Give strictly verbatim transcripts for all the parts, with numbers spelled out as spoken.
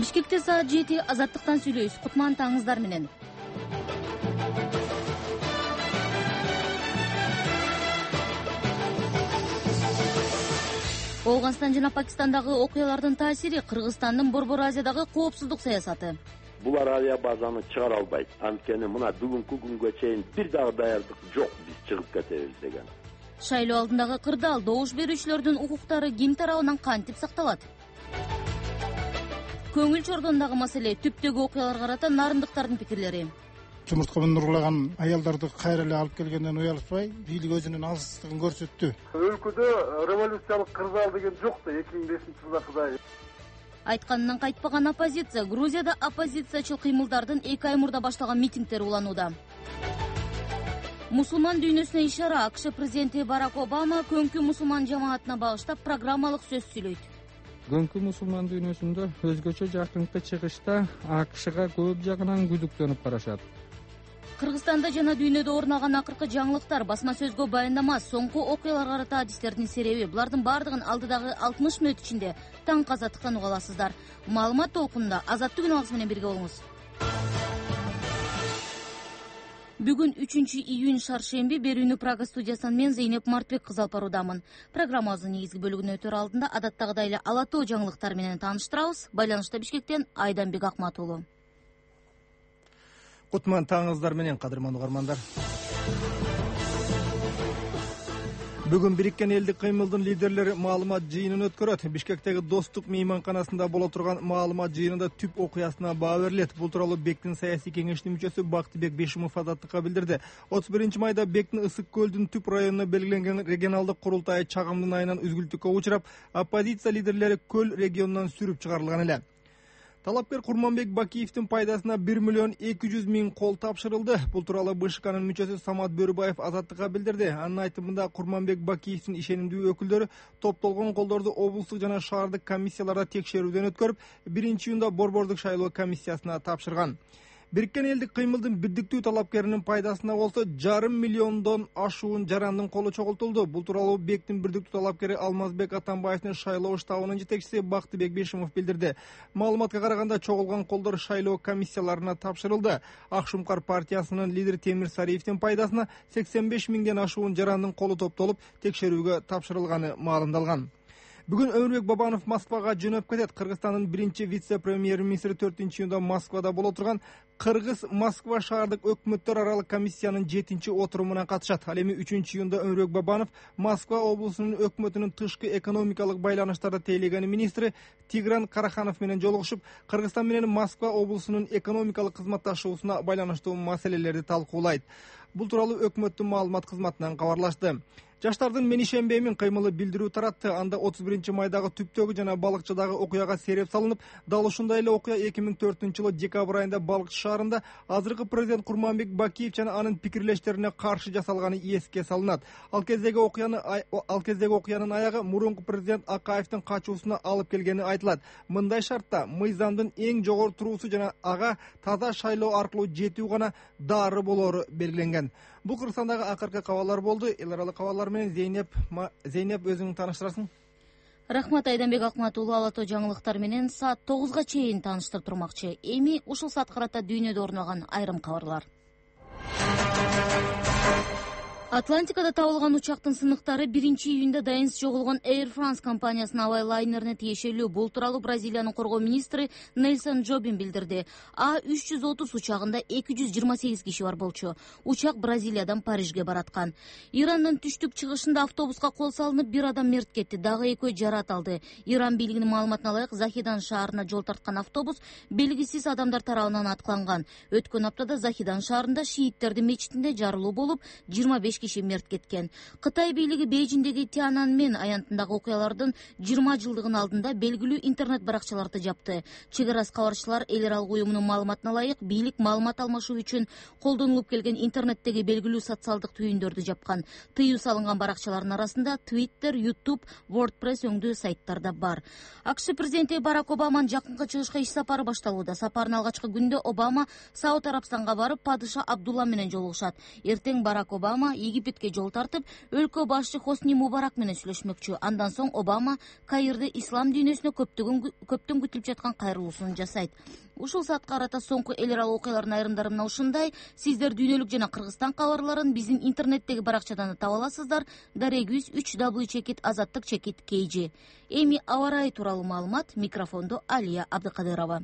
Бишкекте саат жети азаттыктан сүйлөйбүз. Кутман таңыңыздар менен. Ооганстан жана Пакистандагы окуялардын таасири, Кыргызстандын Борбор Азиядагы коопсуздук саясаты. Булар авиа базаны чыгара албайт. Анткени мына бүгүнкү күнгө чейин бир дагы даярдык жок, биз чыгып кетебиз деген. Шайлоо алдындагы кырдаал, добуш берүүчүлөрдүн укуктары ким тарабынан кантип сакталат? Көңүл чордондагы маселе, түптөгү окуяларга карата нарындыктардын пикирлери. Жумуртка менен урлаган аялдарды кайра эле алып келгенден уялышпай, бийлик өзүнүн алсыздыгын көрсөттү. Өлкөдө революциялык кырдаал деген жок да эки миң бешинчи жылда кудай. Айтканынан кайтпаган оппозиция. Грузияда оппозициячыл кыймылдардын эки ай мурда башталган митингдер уланууда. Мусулман дүйнөсүнө ишара. АКШ президенти Барак Обама көңкү мусулман жамаатына багыштап программалык сөз сүйлөйт. Көңкү мусулман дүйнөсүндө өзгөчө жакынкы чыгышта АКШга көп жагынан күдүктөнүп карашат. Кыргызстанда жана дүйнөдө орун алган акыркы жаңылыктар, басма сөзгө баяндама, соңку окуяларга карата адистердин себеби, булардын бардыгын алдыдагы алтымыш мүнөт ичинде таң азаттыктан уга аласыздар. Маалымат толкунунда Азаттык үналыңыз менен бирге болуңуз. Бүгүн үчүнчү июнь шаршемби, берүүнү Прага студиясынан мен Зейнеп Мартбек кызы алып баруудамын. Программабыздын негизги бөлүгүнө өтөр алдында адаттагыдай эле ала тоо жаңылыктар менен тааныштырабыз. Байланышта Бишкектен Айданбек Акмат уулу. Кутман таңыңыздар менен, кадырман угармандар. Бүгүн Бириккен элдик кыймылдын лидерлери маалымат жыйынын өткөрөт. Бишкектеги Достук мейманканасында боло турган маалымат жыйынында түп окуясына баа берилет. Бул тууралуу БЕКтин саясий кеңешинин мүчөсү Бактыбек Бешимов Азаттыкка билдирди. отуз биринчи майда БЕКтин Ысык көлдүн түп районуна белгиленген регионалдык курултай чагымдын айынан үзгүлтүккө учурап, оппозиция лидерлери көл регионунан сүрүп чыгарылган эле. Талапкер Курманбек Бакиевдин пайдасына бир миллион эки жүз миң кол тапшырылды. Бул тууралуу БШКнын мүчөсү Самат Бөрүбаев Азаттыкка билдирди. Анын айтымында Курманбек Бакиевдин ишенимдүү өкүлдөрү топтолгон колдорду облустук жана шаардык комиссияларда текшерүүдөн өткөрүп, биринчи июнда борбордук шайлоо комиссиясына тапшырган. Бириккен элдик кыймылдын бирдиктүү талапкеринин пайдасына болсо жарым миллиондон ашуун жарандын колу чогултулду. Бул тууралуу БЕКтин бирдиктүү талапкери Алмазбек Атамбаевдин шайлоо штабынын жетекчиси Бактыбек Бешимов билдирди. Маалыматка караганда чогулган колдор шайлоо комиссияларына тапшырылды. Акшумкар партиясынын лидери Темир Сариевдин пайдасына сексен беш миңден ашуун жарандын колу топтолуп, текшерүүгө тапшырылганы маалымдалган. Бүгүн Өмүрбек Бабанов Москвага жөнөп кетет. Кыргызстандын биринчи вице-премьер-министри төртүнчү июнда Москвада боло турган Кыргыз-Москва шаардык өкмөттөр аралык комиссиянын жетинчи отурумуна катышат. Ал эми үчүнчү июнда Өмүрбек Бабанов Москва облусунун өкмөтүнүн тышкы экономикалык байланыштарды тейлеген министри Тигран Караханов менен жолугушуп, Кыргызстан менен Москва облусунун экономикалык кызматташуусуна байланыштуу маселелерди талкуулайт. Бул тууралуу өкмөттүн маалымат кызматынан кабарлашты. Жаштардын мен ишенбеймин кыймылы билдирүү таратты. Анда отуз биринчи майдагы түптөгү жана балыкчыдагы окуяга сереп салынып, дал ушундай эле окуя эки миң төртүнчү жылы декабрь айында Балыкчы шаарында азыркы президент Курманбек Бакиев жана анын пикирлештерине каршы жасалганы эске салынат. Ал кездеги окуяны ал кездеги окуянын аягы мурунку президент Акаевдин качуусуна алып келгени айтылат. Мындай шартта мыйзамдын эң жогору туруусу жана ага таза шайлоо аркылуу жетүү гана дары болору белгиленген. Бул Кыргызстандагы акыркы кабарлар болду. Эл аралык кабарлар менен Зейнеп Зейнеп өзүң тааныштырасың. Рахмат Айданбек Акмат уулу. Ала тоо жаңылыктар менен саат тогузга чейин тааныштырып турмакчы. Эми ушул саатка карата дүйнөдө орун алган айрым кабарлар. Атлантикада табылган учактын сыныктары биринчи июнда дайынсыз жоголгон Air France компаниясынын абай лайнерине тиешелүү. Бул тууралуу Бразилиянын коргоо министри Нельсон Джобин билдирди. А үч жүз отуз учагында эки жүз жыйырма сегиз киши бар болчу. Учак Бразилиядан Парижге бараткан. Ирандын түштүк чыгышында автобуска кол салынып, бир адам мерт кетти, дагы экөө жарат алды. Иран бийлигинин маалыматына ылайык, Захидан шаарына жол тарткан автобус белгисиз адамдар тарабынан аткыланган. Өткөн аптада Захидан шаарында шииттердин мечитинде жарылуу болуп, жыйырма беш киши мерт кеткен. Кытай бийлиги Бейжиңдеги Тяньаньмэн аянтындагы окуялардын жыйырма жылдыгын алдында белгилүү интернет баракчаларды жапты. Чек арасы кабарчылар эл аралык уюмунун маалыматына ылайык, бийлик маалымат алмашуу үчүн колдонулуп келген интернеттеги белгилүү социалдык түйүндөрдү жапкан. Тыюу салынган баракчалардын арасында Twitter, YouTube, WordPress өңдүү сайттар да бар. АКШ президенти Барак Обаманын жакынкы чыгышка иш сапары башталууда. Сапардын алгачкы күндө Обама Сауд Арабстанга барып, падыша Абдулла менен жолугушат. Эртең Барак Обама Египетке жол тартып, өлкө башчы Хосни Мубарак менен сүйлөшмөкчү. Андан соң Обама Каирде ислам дүйнөсүнө көптөн күтүлүп жаткан кайрылуусун жасайт. Ушул саатка карата соңку эл аралык окуялардын айрымдары мына ушундай. Сиздер дүйнөлүк жана Кыргызстан кабарларын биздин интернеттеги баракчадан да таба аласыздар. Дарегиз үч дабл ю чекит азаттык чекит kg. Эми аба ырайы тууралуу маалымат. Микрофондо Алия Абдыкадырова.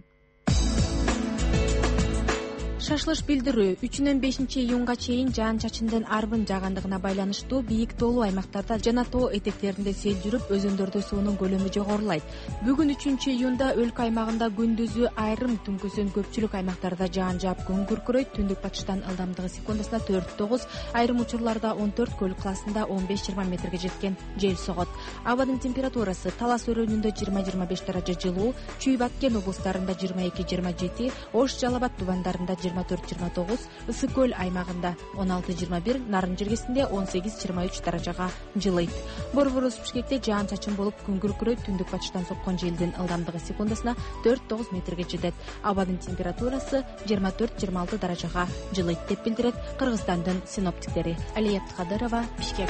Шашлыш билдирүү үчүнөн бешинчи июнга чейин жаан-чачындын арбын жаагандыгына байланыштуу бийик тоолуу аймактарда жана тоо этектеринде сел жүрүп, өзөндөрдө суунун көлөмү жогорулайт. Бүгүн үчүнчү июнда өлкө аймагында күндүзү айрым, түнкүсүн көпчүлүк аймактарда жаан жаап күн күркүрөйт. Түндүк батыштан ылдамдыгы секундасына төрт тогуз, айрым учурларда он төрт көлүк классында он беш жыйырма метрге жеткен жел согот. Абадын температурасы Талас өрөөнүндө жыйырма жыйырма беш даража жылуу, Чүй-Баккен облустарында жыйырма эки жыйырма жети, Ош Жалал Абад тубандарында жыйырма төрт жыйырма тогуз, Ысык көл аймагында он алты жыйырма бир, Нарын жергесинде он сегиз жыйырма үч даражага жылыйт. Борборубуз Бишкекте жаан-чачын болуп күн күркүрөйт. Түндүк батыштан соккон желдин ылдамдыгы секундасына төрт тогуз метрге жетет. Абадын температурасы жыйырма төрт жыйырма алты даражага жылыйт деп билдирет Кыргызстандын синоптиктери. Алия Абдыкадырова, Бишкек.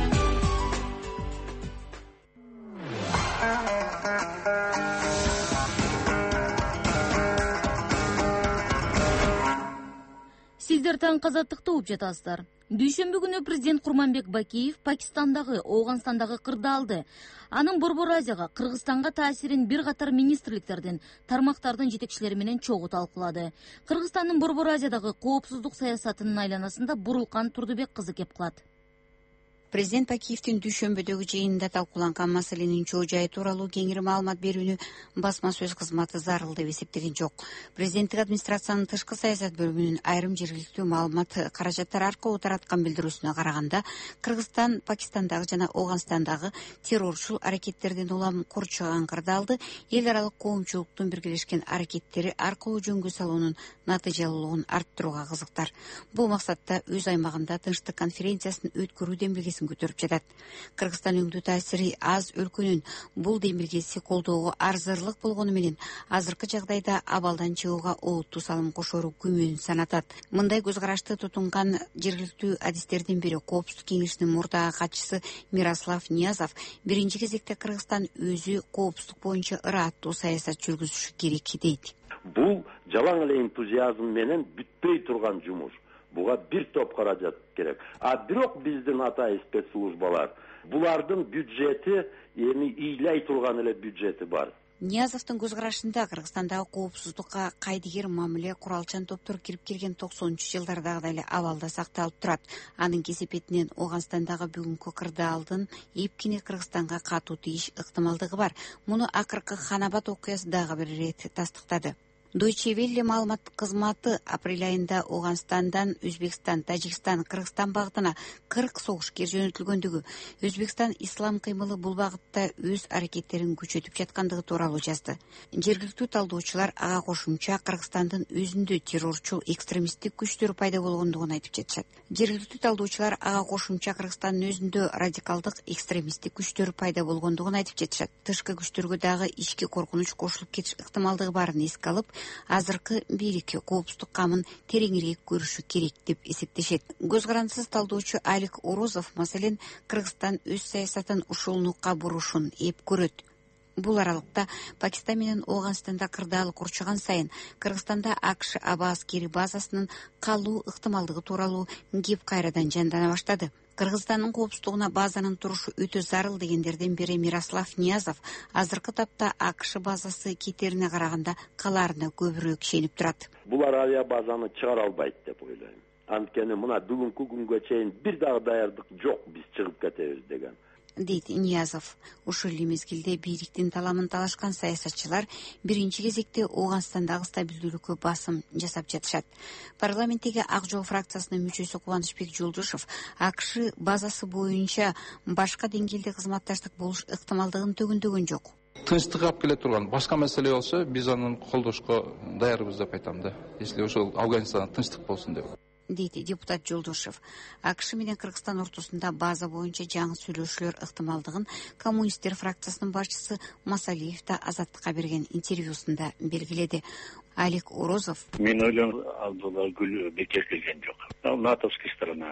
Сиздер таң казаттыкты угуп жатасыздар. Дүйшөмбү күнү президент Курманбек Бакиев Пакистандагы, Ооганстандагы кырды алды. Анын Борбор Азияга, Кыргызстанга таасирин бир катар министрликтердин, тармактардын жетекчилери менен чогуу талкуулады. Кыргызстандын Борбор Азиядагы коопсуздук саясатынын айланасында Бурулкан Турдубек кызы кеп кылат. Президент Бакиевдин дүйшөмбүдөгү жыйынында талкууланган маселенин чоо жайы тууралуу кеңири маалымат берүүнү басма сөз кызматы зарыл деп эсептеген жок. Президенттик администрациянын тышкы саясат бөлүмүнүн айрым жергиликтүү маалымат каражаттар аркылуу тараткан билдирүүсүнө караганда, Кыргызстан Пакистандагы жана Ооганстандагы террорчул аракеттердин улам курчуган кырды алды, эл аралык коомчулуктун биргелешкен аракеттери аркылуу жөнгө салуунун натыйжалуулугун арттырууга кызыктар. Бул максатта өз аймагында тынчтык конференциясын өткөрүү демилгесин көтөрүп жатат. Кыргызстан өңдүү таасири аз өлкөнүн бул демилгеси колдоого арзырлык болгону менен азыркы жагдайда абалдан чыгууга олуттуу салым кошору күмөн санатат. Мындай көз карашты тутунган жергиликтүү адистердин бири Коопсуздук кеңешинин мурдагы катчысы Мирослав Ниязов биринчи кезекте Кыргызстан өзү коопсуздук боюнча ыраттуу саясат жүргүзүшү керек дейт. Бул жалаң эле энтузиазм менен бүтпөй турган жумуш. Буга бир топ каражат керек. А бирок биздин атайын спецслужбалар, булардын бюджети эми ыйлай турган эле бюджети бар. Ниязовдун көз карашында Кыргызстандагы коопсуздукка кайдыгер мамиле куралчан топтор кирип келген токсонунчу жылдардагыдай эле абалда сакталып турат. Анын кесепетинен Ооганстандагы бүгүнкү кырды алдын эпкини Кыргызстанга катуу тийиш ыктымалдыгы бар. Муну акыркы Ханабад окуясы дагы бир ирет тастыктады. Deutsche Welle маалымат кызматы апрель айында Ооганстандан Өзбекстан, Тажикстан, Кыргызстан багытына кырк согушкер жөнөтүлгөндүгү, Өзбекстан ислам кыймылы бул багытта өз аракеттерин күчөтүп жаткандыгы тууралуу жазды. Жергиликтүү талдоочулар ага кошумча Кыргызстандын өзүндө террорчул экстремисттик күчтөр пайда болгондугун айтып жатышат. Жергиликтүү талдоочулар ага кошумча Кыргызстандын өзүндө радикалдык экстремисттик күчтөр пайда болгондугун айтып жатышат. Тышкы күчтөргө дагы ички коркунуч кошулуп кетиш ыктымалдыгы барын эске алып, азыркы бийлик коопсуздук камын тереңирээк көрүшү керек деп эсептешет. Көз карандысыз талдоочу Алик Орозов маселен Кыргызстан өз саясатын ушулнукка бурушун эп көрөт. Бул аралыкта Пакистан менен Ооганстанда кырдаалы курчуган сайын Кыргызстанда АКШ аба аскери базасынын калуу ыктымалдыгы тууралуу кеп кайрадан жандана баштады. Кыргызстандын коопсуздугуна базанын турушу өтө зарыл дегендерден бири Мирослав Ниязов азыркы тапта АКШ базасы кетерине караганда калаарына көбүрөөк ишенип турат. Булар авиа базаны чыгара албайт деп ойлойм. Анткени мына бүгүнкү күнгө чейин бир дагы даярдык жок, биз чыгып кетебиз деген. Дейт Ниязов. Ушул эле мезгилде бийликтин таламын талашкан саясатчылар биринчи кезекте Ооганстандагы стабилдүүлүккө басым жасап жатышат. Парламенттеги Ак жол фракциясынын мүчөсү Кубанычбек Жолдушев АКШ базасы боюнча башка деңгээлде кызматташтык болуш ыктымалдыгын төгүндөгөн жок. Тынчтык алып келе турган башка маселе болсо, биз аны колдошко даярбыз деп айтам да. Если ошол Афганистанда тынчтык болсун деп. Дейт депутат Жолдушев. АКШ менен Кыргызстан ортосунда база боюнча жаңы сүйлөшүүлөр ыктымалдыгын коммунисттер фракциясынын башчысы Масалиев да Азаттыкка берген интервьюсунда белгиледи. Алик Орозов: Мен ойлойм, ал гүл бекер келген жок. Ал натовский страна.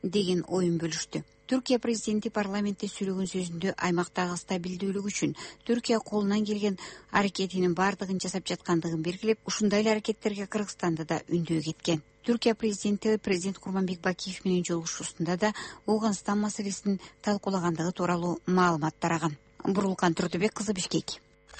деген оюн бөлүштү. Түркия президенти парламентте сүйлөгөн сөзүндө аймактагы стабилдүүлүк үчүн Түркия колунан келген аракетинин бардыгын жасап жаткандыгын белгилеп, ушундай эле аракеттерге Кыргызстанды да үндөө кеткен. Түркия президенти президент Курманбек Бакиев менен жолугушуусунда да Ооганстан маселесин талкуулагандыгы тууралуу маалымат тараган. Бурулкан Турдубек кызы, Бишкек.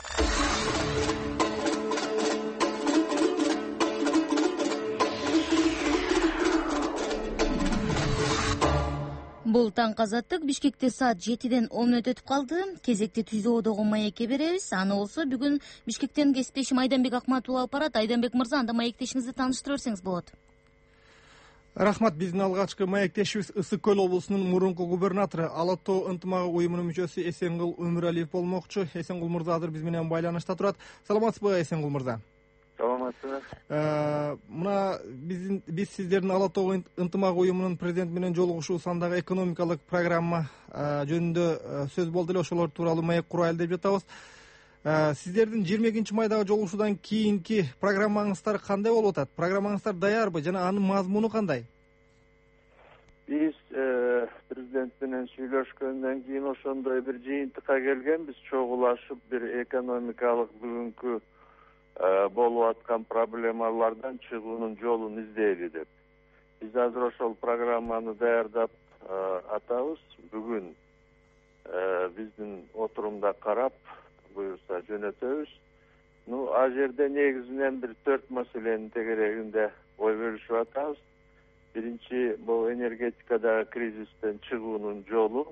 Бул таңкы Азаттык. Бишкекте саат жетиден он мүнөт өтүп калды. Кезекти түзөөдөгү маекке беребиз. Аны болсо бүгүн Бишкектен кесиптешим Айданбек Акматулов алып барат. Айданбек мырза, анда маектешиңизди тааныштыра берсеңиз болот. Рахмат. Биздин алгачкы маектешибиз Ысык Көл облусунун мурунку губернатору, Ала тоо ынтымагы уюмунун мүчөсү Эсенгул Өмүралиев болмокчу. Эсенгул мырза азыр биз менен байланышта турат. Саламатсызбы, Эсенгул мырза? Саламатсызбы. Мына биздин биз сиздердин Ала тоо ынтымагы уюмунун президенти менен жолугушуусундагы экономикалык программа жөнүндө сөз болду эле. Ошолор тууралуу маек курайлы деп жатабыз. Сиздердин жыйырма экинчи майдагы жолугушуудан кийинки программаңыздар кандай болуп атат? Программаңыздар даярбы жана анын мазмуну кандай? Биз президент менен сүйлөшкөндөн кийин ошондой бир жыйынтыкка келгенбиз, чогулашып бир экономикалык бүгүнкү болуп аткан проблемалардан чыгуунун жолун издейли деп. Биз азыр ошол программаны даярдап атабыз. Бүгүн биздин отурумда карап, буюрса жөнөтөбүз. Ну, а жерде негизинен бир төрт маселенин тегерегинде ой бөлүшүп атабыз. Биринчи, бул энергетикадагы кризистен чыгуунун жолу.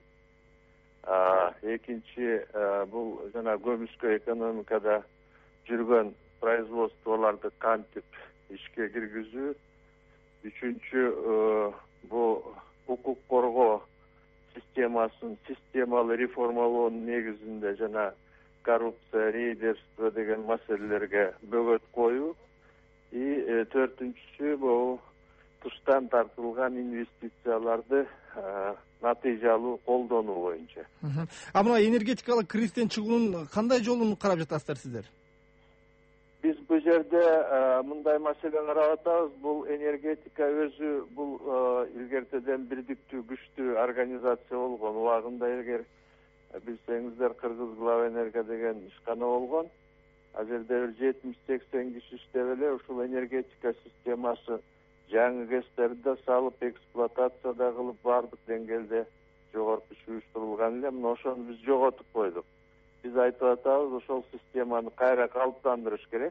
Экинчи, бул жана көмүскө экономикада жүргөн производстволорду кантип ишке киргизүү. Үчүнчү, бул укук коргоо системасын системалуу реформалоонун негизинде жана коррупция, рейдерство деген маселелерге бөгөт коюу. И төртүнчүсү, бул тыштан тартылган инвестицияларды натыйжалуу колдонуу боюнча. А мына энергетикалык кризистен чыгуунун кандай жолун карап жатасыздар сиздер? Биз бул жерде мындай маселе карап атабыз. Бул энергетика өзү бул илгертеден бирдиктүү күчтүү организация болгон. Убагында эгер билсеңиздер, Кыргыз Главэнерго деген ишкана болгон. Ал жерде бир жетимиш сексен киши иштеп эле ушул энергетика системасы жаңы гэстерди салып, эксплуатацияда кылып, баардык деңгээлде жогорку уюштурулган эле. Мына ошону биз жоготуп койдук. Биз айтып атабыз, ошол системаны кайра калыптандырыш керек.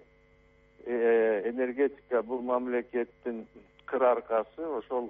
Энергетика бул мамлекеттин кыр аркасы, ошол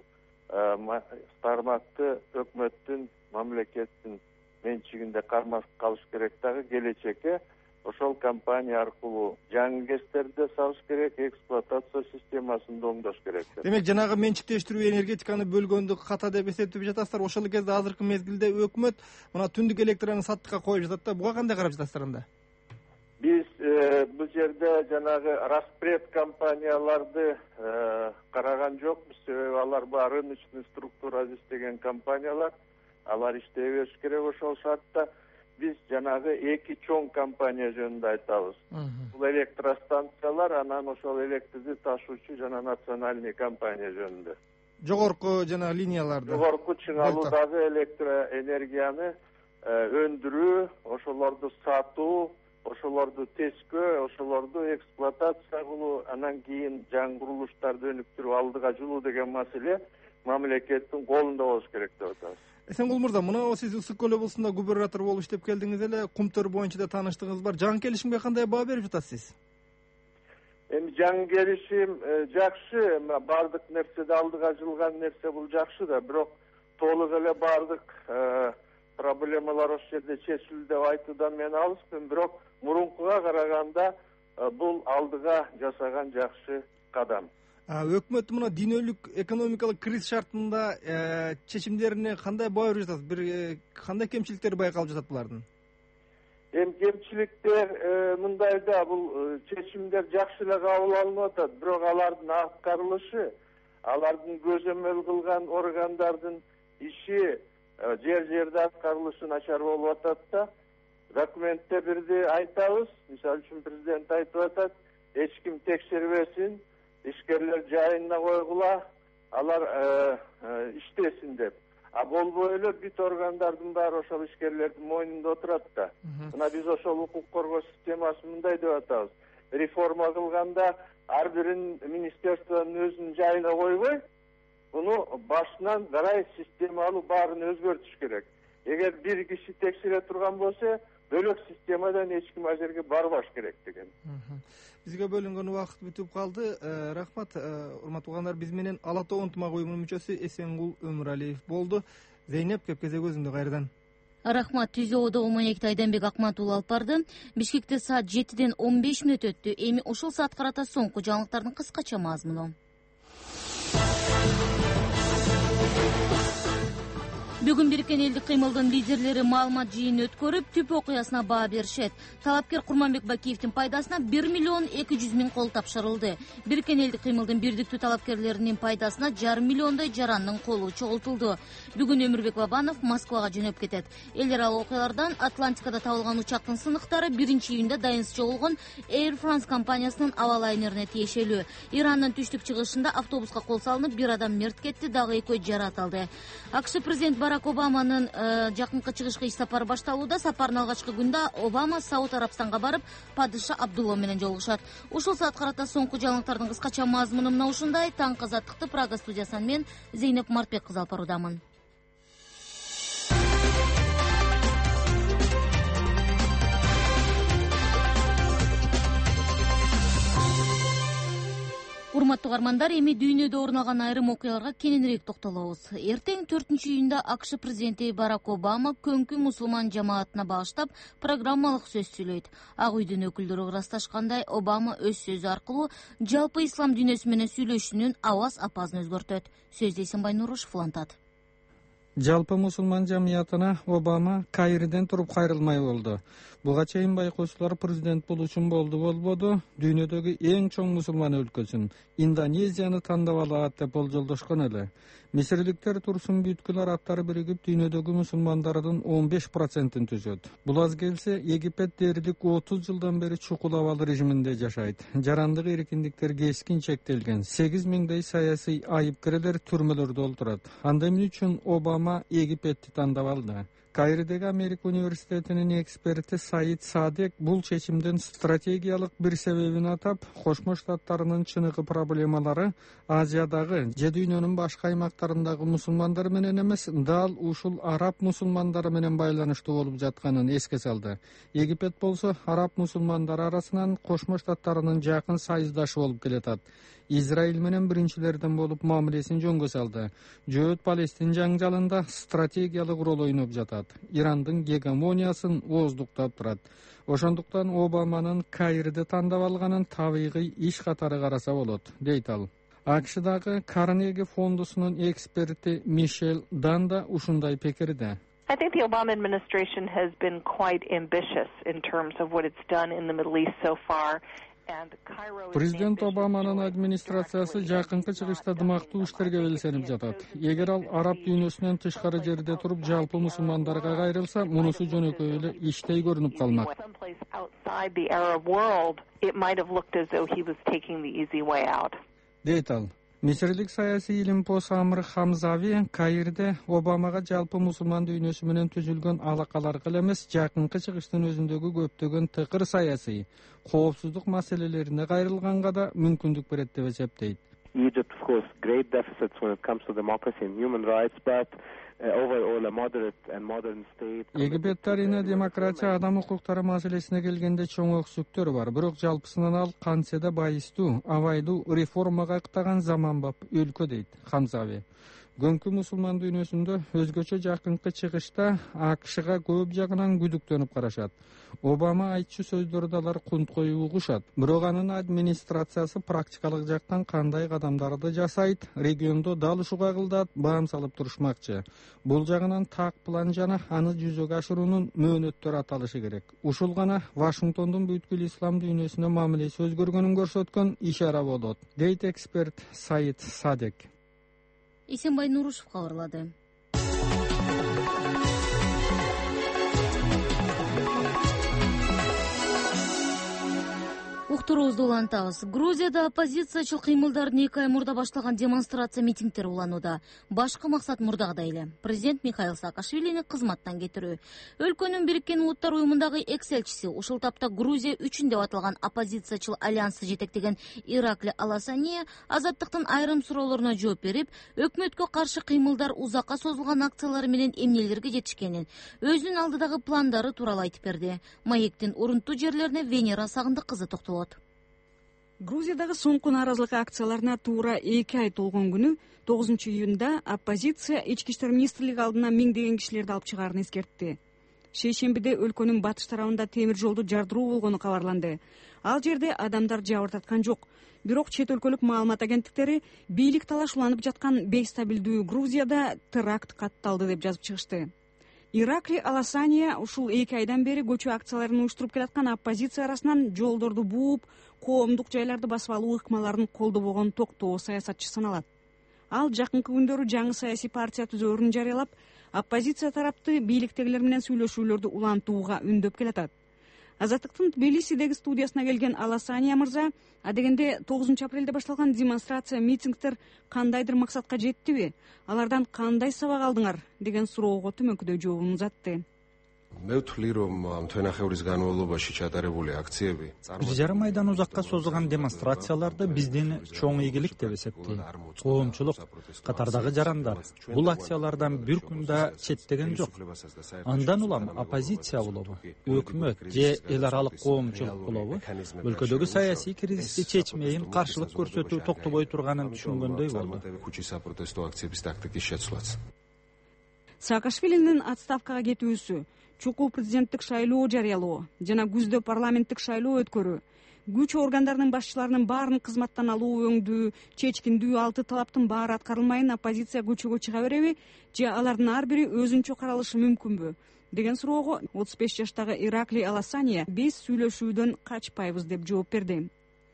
тармакты өкмөттүн, мамлекеттин менчигинде кармап калыш керек. Дагы келечекке ошол компания аркылуу жаңы гэстерди салыш керек, эксплуатация системасын да оңдош керек. Демек, жанагы менчиктештирүү энергетиканы бөлгөндү ката деп эсептеп жатасыздар. Ошол кезде азыркы мезгилде өкмөт мына түндүк электраны саттыкка коюп жатат да. Буга кандай карап жатасыздар анда? Биз бул жерде жанагы распред компанияларды караган жокпуз. Себеби алар баары рыночный структура иштеген компаниялар. Алар иштей бериш керек ошол шартта. Биз жанагы эки чоң компания жөнүндө айтабыз. Бул электростанциялар, анан ошол электрди ташуучу жана национальный компания жөнүндө. Жогорку жана линияларды. Жогорку чыңалуудагы электроэнергияны өндүрүү, ошолорду сатуу, ошолорду тескөө, ошолорду эксплуатация кылуу, анан кийин жаңы курулуштарды өнүктүрүп алдыга жылуу деген маселе мамлекеттин колунда болуш керек деп атабыз. Эсенгул мырза, мына сиз Ысык Көл облусунда губернатор болуп иштеп келдиңиз эле, кумтөр боюнча да тааныштыгыңыз бар. Жаңы келишимге кандай баа берип жатасыз? Эми жаңы келишим жакшы, баардык нерседе алдыга жылган нерсе бул жакшы да, бирок толук эле баардык проблемалар ошол жерде чечилди деп айтуудан мен алыспын, бирок мурункуга караганда бул алдыга жасаган жакшы кадам. Өкмөт мына дүйнөлүк экономикалык криз шартында чечимдерине кандай баа берип жатасыз? Бир кандай кемчиликтер байкалып жатат булардын? Эми кемчиликтер мындай да, бул чечимдер жакшы эле кабыл алынып атат, бирок алардын аткарылышы, алардын көзөмөл кылган органдардын иши жер жерде аткарылышы начар болуп атат да. Документте бирди айтабыз, мисалы үчүн президент айтып атат, эч ким текшербесин, ишкерлер жайына койгула, алар иштесин деп. А болбой эле бүт органдардын баары ошол ишкерлердин мойнунда отурат да. Мына биз ошол укук коргоо системасын мындай деп атабыз. Реформа кылганда ар бирин министерствонун өзүнүн жайына койбой, буну башынан карай системалуу баарын өзгөртүш керек. Эгер бир киши текшере турган болсо, бөлөк системадан эч ким ал жерге барбаш керек деген. Бизге бөлүнгөн убакыт бүтүп калды. Рахмат, урматтуу угандар, биз менен Ала Тоо ынтымак уюмунун мүчөсү Эсенгул Өмүралиев болду. Зейнеп, кепкезе көзүндө кайрадан. Рахмат, түзөөдөгү маекти Айданбек Акмат уулу алып барды. Бишкекте саат жетиден он беш мүнөт өттү. Эми ушул саат карата соңку жаңылыктардын кыскача мазмуну. Бүгүн Бириккен элдик кыймылдын лидерлери маалымат жыйынын өткөрүп, түп окуясына баа беришет. Талапкер Курманбек Бакиевдин пайдасына бир миллион эки жүз миң кол тапшырылды. Бириккен элдик кыймылдын бирдиктүү талапкерлеринин пайдасына жарым миллиондой жарандын колу чогултулду. Бүгүн Өмүрбек Бабанов Москвага жөнөп кетет. Эл аралык окуялардан Атлантикада табылган учактын сыныктары биринчи июнда дайынсыз чогулгон Air France компаниясынын авиалайнерине тиешелүү. Ирандын түштүк чыгышында автобуска кол салынып, бир адам мерт кетти, дагы экөө жаракат алды. АКШ президент Барак Обаманын жакынкы чыгышкы иш сапары башталууда. Сапардын алгачкы күндө Обама Сауд Арабстанга барып, падыша Абдулла менен жолугушат. Ушул саат карата соңку жаңылыктардын кыскача мазмуну мына ушундай. Таңкы азаттыкты Прага студиясынан мен Зейнеп Мартбек кызы алып баруудамын. Урматтуу угармандар, эми дүйнөдө орун алган айрым окуяларга кененирээк токтолобуз. Эртең төртүнчү июнда АКШ президенти Барак Обама көнкү мусулман жамаатына багыштап программалык сөз сүйлөйт. Ак үйдүн өкүлдөрү ырасташкандай, Обама өз сөзү аркылуу жалпы ислам дүйнөсү менен сүйлөшүүнүн аваз апазын өзгөртөт. Сөздү Эсенбай Нурушев улантат. Жалпы мусулман жамиятына Обама Каирден туруп кайрылмай болду. Буга чейин байкоочулар президент болушун болду болбоду, дүйнөдөгү эң чоң мусулман өлкөсүн Индонезияны тандап алат деп болжолдошкон эле. Мисирликтер турсун бүткүл арабтар биригип дүйнөдөгү мусулмандардын он беш процентин түзөт. Бул аз келсе, Египет дээрлик отуз жылдан бери чукул абал режиминде жашайт. Жарандык эркиндиктер кескин чектелген. сегиз миңдей саясий айыпкерлер түрмөлөрдө олтурат. Анда эмне үчүн Обама Египетти тандап алды? Каирдеги Америка университетинин эксперти Саид Садек бул чечимдин стратегиялык бир себебин атап, Кошмо Штаттарынын чыныгы проблемалары Азиядагы же дүйнөнүн башка аймактарындагы мусулмандар менен эмес, дал ушул араб мусулмандары менен байланыштуу болуп жатканын эске салды. Египет болсо араб мусулмандары арасынан Кошмо Штаттарынын жакын сайыздашы болуп келатат. Израиль менен биринчилерден болуп мамилесин жөнгө салды. Жөөт-Палестин жаңжалында стратегиялык роль ойноп жатат. Ирандын гегемониясын ооздуктап турат. Ошондуктан Обаманын Каирди тандап алганын табигый иш катары караса болот, дейт ал. АКШдагы Карнеги фондусунун эксперти Мишель Данда ушундай пикирде. I think the Obama administration has been quite ambitious in terms of what it's done in the Middle East so far. Президент Обаманын администрациясы жакынкы чыгышта дымактуу иштерге белсенип жатат. Эгер ал араб дүйнөсүнөн тышкары жерде туруп жалпы мусулмандарга кайрылса, мунусу жөнөкөй эле иштей көрүнүп калмак. Дейт ал. Мисирлик саясий илимпоз Амр Хамзави Каирде Обамага жалпы мусулман дүйнөсү менен түзүлгөн алакаларга эмес, жакынкы чыгыштын өзүндөгү көптөгөн тыкыр саясий, коопсуздук маселелерине кайрылганга да мүмкүндүк берет деп эсептейт. Egypt, of course, great deficits when it comes to democracy and human rights, but overall a moderate and modern state. Египет тарыхында демократия, адам укуктары маселесине келгенде чоң өксүктөр бар. Бирок жалпысынан ал кантсе да байыстуу, абайдуу реформага ыктаган заманбап өлкө, дейт Хамзави. Көнкү мусулман дүйнөсүндө өзгөчө жакынкы чыгышта АКШга көп жагынан күдүктөнүп карашат. Обама айтчу сөздөрдө алар кунткой угушат. Бирок анын администрациясы практикалык жактан кандай кадамдарды жасайт, региондо дал ушуга кылдат баам салып турушмакчы. Бул жагынан так план жана аны жүзөгө ашыруунун мөөнөттөрү аталышы керек. Ушул гана Вашингтондун бүткүл ислам дүйнөсүнө мамилеси өзгөргөнүн көрсөткөн ишара болот, дейт эксперт Саид Садек. Эсенбай Нурушев кабарлады. Уктуруубузду улантабыз. Грузияда оппозициячыл кыймылдардын эки ай мурда башталган демонстрация митингдер уланууда. Башкы максат мурдагыдай эле. Президент Михаил Саакашвилини кызматтан кетирүү. Өлкөнүн Бириккен Улуттар уюмундагы экс-элчиси ушул тапта Грузия үчүн деп аталган оппозициячыл альянсты жетектеген Иракли Аласания азаттыктын айрым суроолоруна жооп берип, өкмөткө каршы кыймылдар узакка созулган акциялары менен эмнелерге жетишкенин, өзүнүн алдыдагы пландары тууралуу айтып берди. Маектин урунтуу жерлерине Венера Сагындык кызы токтолот. Грузиядагы соңку нааразылык акцияларына туура эки ай толгон күнү тогузунчу июнда оппозиция ички иштер министрлиги алдына миңдеген кишилерди алып чыгаарын эскертти. Шейшембиде өлкөнүн батыш тарабында темир жолду жардыруу болгону кабарланды. Ал жерде адамдар жабыр тарткан жок. Бирок чет өлкөлүк маалымат агенттиктери бийлик талаш уланып жаткан бейстабилдүү Грузияда теракт катталды деп жазып чыгышты. Иракли Аласания ушул эки айдан бери көчү акцияларын уюштуруп келаткан оппозиция арасынан жолдорду бууп, коомдук жайларды басып алуу ыкмаларын колдобогон токтоо саясатчы саналат. Ал жакынкы күндөрү жаңы саясий партия түзөөрүн жарыялап, оппозиция тарапты бийликтегилер менен сүйлөшүүлөрдү улантууга үндөп келатат. Азаттыктын Тбилисидеги студиясына келген Аласания мырза, адегенде тогузунчу апрелде башталган демонстрация, митингдер кандайдыр максатка жеттиби? Алардан кандай сабак алдыңар? Деген суроого төмөнкүдөй жообун узатты. Бир жарым айдан узакка созулган демонстрацияларды биздин чоң ийгилик деп эсептейм. Коомчулук, катардагы жарандар бул акциялардан бир күн да четтеген жок. Андан улам оппозиция болобу, өкмөт же эл аралык коомчулук болобу, өлкөдөгү саясий кризисти чечмейин каршылык көрсөтүү токтобой турганын түшүнгөндөй болду. Саакашвилинин отставкага кетүүсү, чукул президенттик шайлоо жарыялоо жана күздө парламенттик шайлоо өткөрүү, күч органдарынын башчыларынын баарын кызматтан алуу өңдүү, чечкиндүү алты талаптын баары аткарылмайын оппозиция көчөгө чыга береби же алардын ар бири өзүнчө каралышы мүмкүнбү деген суроого отуз беш жаштагы Иракли Аласания биз сүйлөшүүдөн качпайбыз деп жооп берди.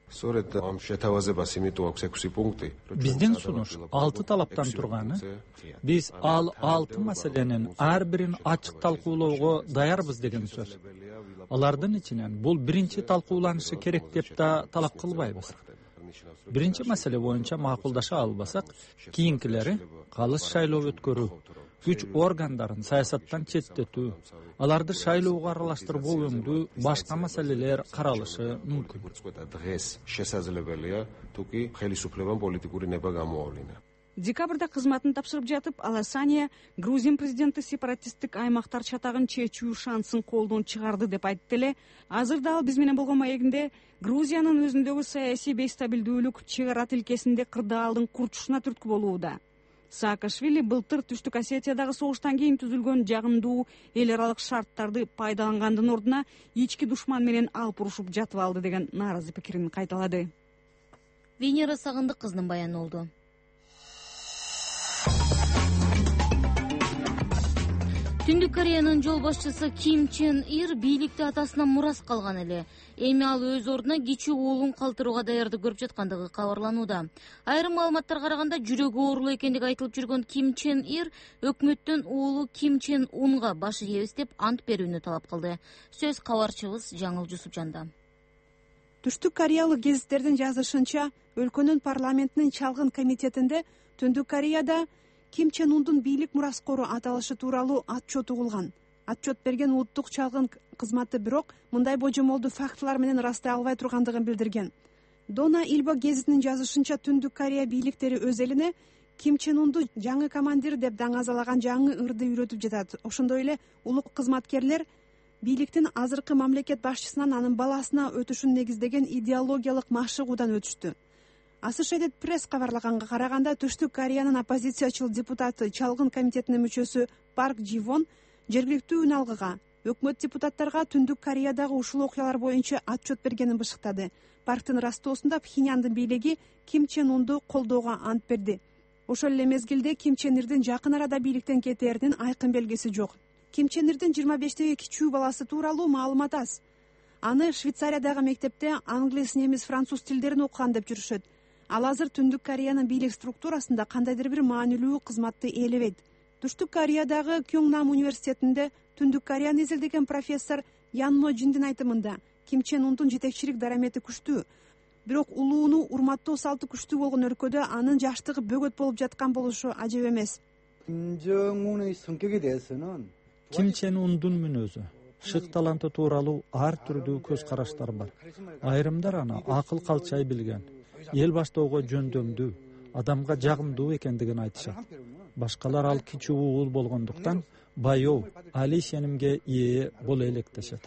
Биздин сунуш алты талаптан турганы, биз ал алты маселенин ар бирин ачык талкуулоого даярбыз деген сөз. Алардын ичинен бул биринчи талкууланышы керек деп да талап кылбайбыз. Биринчи маселе боюнча макулдаша албасак, кийинкилери калыс шайлоо өткөрүү, күч органдарын саясаттан четтетүү, аларды шайлоого аралаштырбоо өңдүү башка маселелер каралышы мүмкүн. Декабрда кызматын тапшырып жатып, Аласания Грузин президенти сепаратисттик аймактар чатагын чечүү шансын колдон чыгарды деп айтты эле. Азырда ал биз менен болгон маегинде Грузиянын өзүндөгү саясий бейстабилдүүлүк чек ара тилкесинде кырдаалдын курчушуна түрткү болууда. Саакашвили былтыр Түштүк Осетиядагы согуштан кийин түзүлгөн жагымдуу эл аралык шарттарды пайдалангандын ордуна ички душман менен алып урушуп жатып алды деген нааразы пикирин кайталады. Венера Сагындык кыздын баяны болду. Түндүк Кореянын жол башчысы Ким Чен Ир бийликти атасынан мурас калган эле. Эми ал өз ордуна кичүү уулун калтырууга даярдык көрүп жаткандыгы кабарланууда. Айрым маалыматтарга караганда жүрөгү оорулуу экендиги айтылып жүргөн Ким Чен Ир өкмөттөн уулу Ким Чен Унга баш ийебиз деп ант берүүнү талап кылды. Сөз кабарчыбыз Жаңыл Жусупжанда. Түштүк Кореялык гезиттердин жазышынча, өлкөнүн парламентинин чалгын комитетинде Түндүк Кореяда Ким Чен Ундун бийлик мураскору аталышы тууралуу отчет угулган. Отчет берген улуттук чалгын кызматы бирок мындай божомолду фактылар менен ырастай албай тургандыгын билдирген. Дона Илбо гезитинин жазышынча, Түндүк Корея бийликтери өз элине Ким Чен Унду жаңы командир деп даңазалаган жаңы ырды үйрөтүп жатат. Ошондой эле улук кызматкерлер бийликтин азыркы мамлекет башчысынан анын баласына өтүшүн негиздеген идеологиялык машыгуудан өтүштү. Associated Press кабарлаганга караганда, Түштүк Кореянын оппозициячыл депутаты чалгын комитетинин мүчөсү Парк Дживон жергиликтүү үн алгыга өкмөт депутаттарга Түндүк Кореядагы ушул окуялар боюнча отчет бергенин бышыктады. Парктын ырастоосунда Пхеньяндын бийлиги Ким Чен Унду колдоого ант берди. Ошол эле мезгилде Ким Чен Ирдин жакын арада бийликтен кетээринин айкын белгиси жок. Ким Чен Ирдин жыйырма бештеги кичүү баласы тууралуу маалымат аз. Аны Швейцариядагы мектепте англис, немис, француз тилдерин окуган деп жүрүшөт. Ал азыр Түндүк Кореянын бийлик структурасында кандайдыр бир маанилүү кызматты ээлебейт. Түштүк Кореядагы Кёнгнам университетинде Түндүк Кореяны изилдеген профессор Ян Мо Жиндин айтымында, Ким Чен Ундун жетекчилик дарамети күчтүү. Бирок улууну урматтоо салты күчтүү болгон өлкөдө анын жаштыгы бөгөт болуп жаткан болушу ажеп эмес. Ким Чен Ундун мүнөзү, шык таланты тууралуу ар түрдүү көз караштар бар. Айрымдар аны акыл калчай билген, эл баштоого жөндөмдүү, адамга жагымдуу экендигин айтышат. Башкалар ал кичүү уул болгондуктан баяу, али сенимге ээ боло электешет.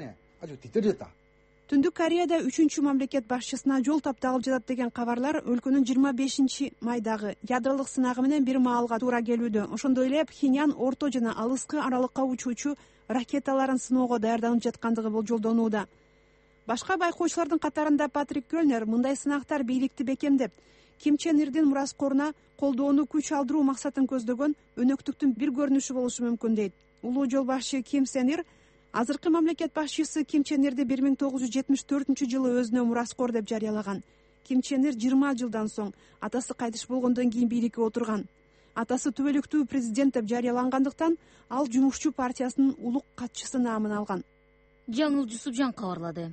Түндүк Кореяда үчүнчү мамлекет башчысына жол тапталып жатат деген кабарлар өлкөнүн жыйырма бешинчи майдагы ядролук сынагы менен бир маалга туура келүүдө. Ошондой эле Пхеньян орто жана алыскы аралыкка учуучу ракеталарын сыноого даярданып жаткандыгы болжолдонууда. Башка байкоочулардын катарында Патрик Кёлнер мындай сынактар бийликти бекемдеп, Ким Чен Ирдин мураскоруна колдоону күч алдыруу максатын көздөгөн өнөктүктүн бир көрүнүшү болушу мүмкүн дейт. Улуу жол башчы Ким Сен Ир азыркы мамлекет башчысы Ким Чен Ирди бир миң тогуз жүз жетимиш төртүнчү жылы өзүнө мураскор деп жарыялаган. Ким Чен Ир жыйырма жылдан соң атасы кайтыш болгондон кийин бийликке отурган. Атасы түбөлүктүү президент деп жарыялангандыктан ал жумушчу партиясынын улук катчысы наамын алган. Жаңыл Жусупжан кабарлады.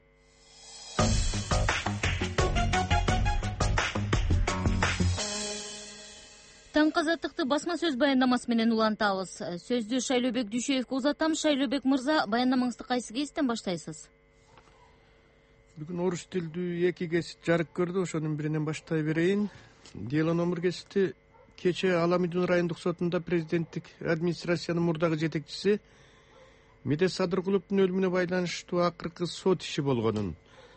Таң казаттыкты басма сөз баяндамасы менен улантабыз. Сөздү Шайлообек Дүйшөевге узатам. Шайлообек мырза, баяндамаңызды кайсы кесиптен баштайсыз? Бүгүн орус тилдүү эки кесип жарык көрдү, ошонун биринен баштай берейин. Дело номер кесипти кече Аламидун райондук сотунда президенттик администрациянын мурдагы жетекчиси Медет Садыркуловдун өлүмүнө байланыштуу акыркы сот иши болгонун,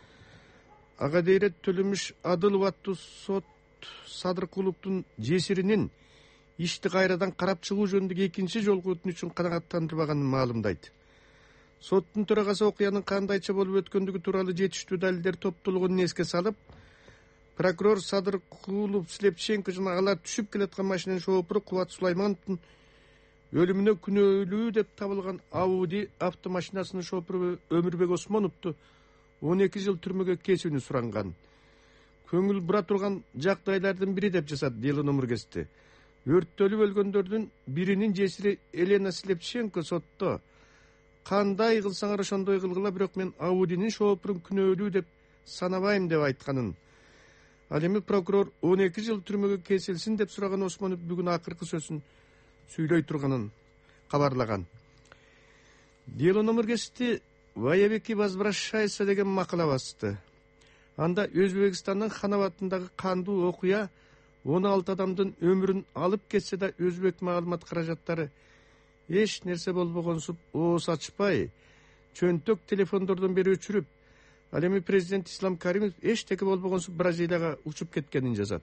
ага дейрет Төлөмүш Адылов аттуу сот Садыркуловдун жесиринин ишти кайрадан карап чыгуу жөнүндөгү экинчи жолку өтүнүчүн канагаттандырбаганын маалымдайт. Соттун төрагасы окуянын кандайча болуп өткөндүгү тууралуу жетиштүү далилдер топтолгонун эске салып, прокурор Садыркулов, Слепченко жана алар түшүп келаткан машинанын шофуру Кубат Сулаймановдун өлүмүнө күнөөлүү деп табылган Ауди автомашинасынын шофуру Өмүрбек Осмоновду он эки жыл түрмөгө кесүүнү суранган. Көңүл бура турган жагдайлардын бири деп жазат дело номер кести. Өрттөлүп өлгөндөрдүн биринин жесири Елена Слепченко сотто кандай кылсаңар ошондой кылгыла, бирок мен Аудинин шофурун күнөөлүү деп санабайм деп айтканын. Ал эми прокурор он эки жыл түрмөгө кесилсин деп сураган Осмонов бүгүн акыркы сөзүн сүйлөй турганын кабарлаган. Дело номер кести Воевики возвращайся деген макала басты. Анда Өзбекстандын Ханабатындагы кандуу окуя он алты адамдын өмүрүн алып кетсе да өзбек маалымат каражаттары эч нерсе болбогонсуп ооз ачпай, чөнтөк телефондордон бери өчүрүп, ал эми президент Ислам Каримов эчтеке болбогонсуп Бразилияга учуп кеткенин жазат.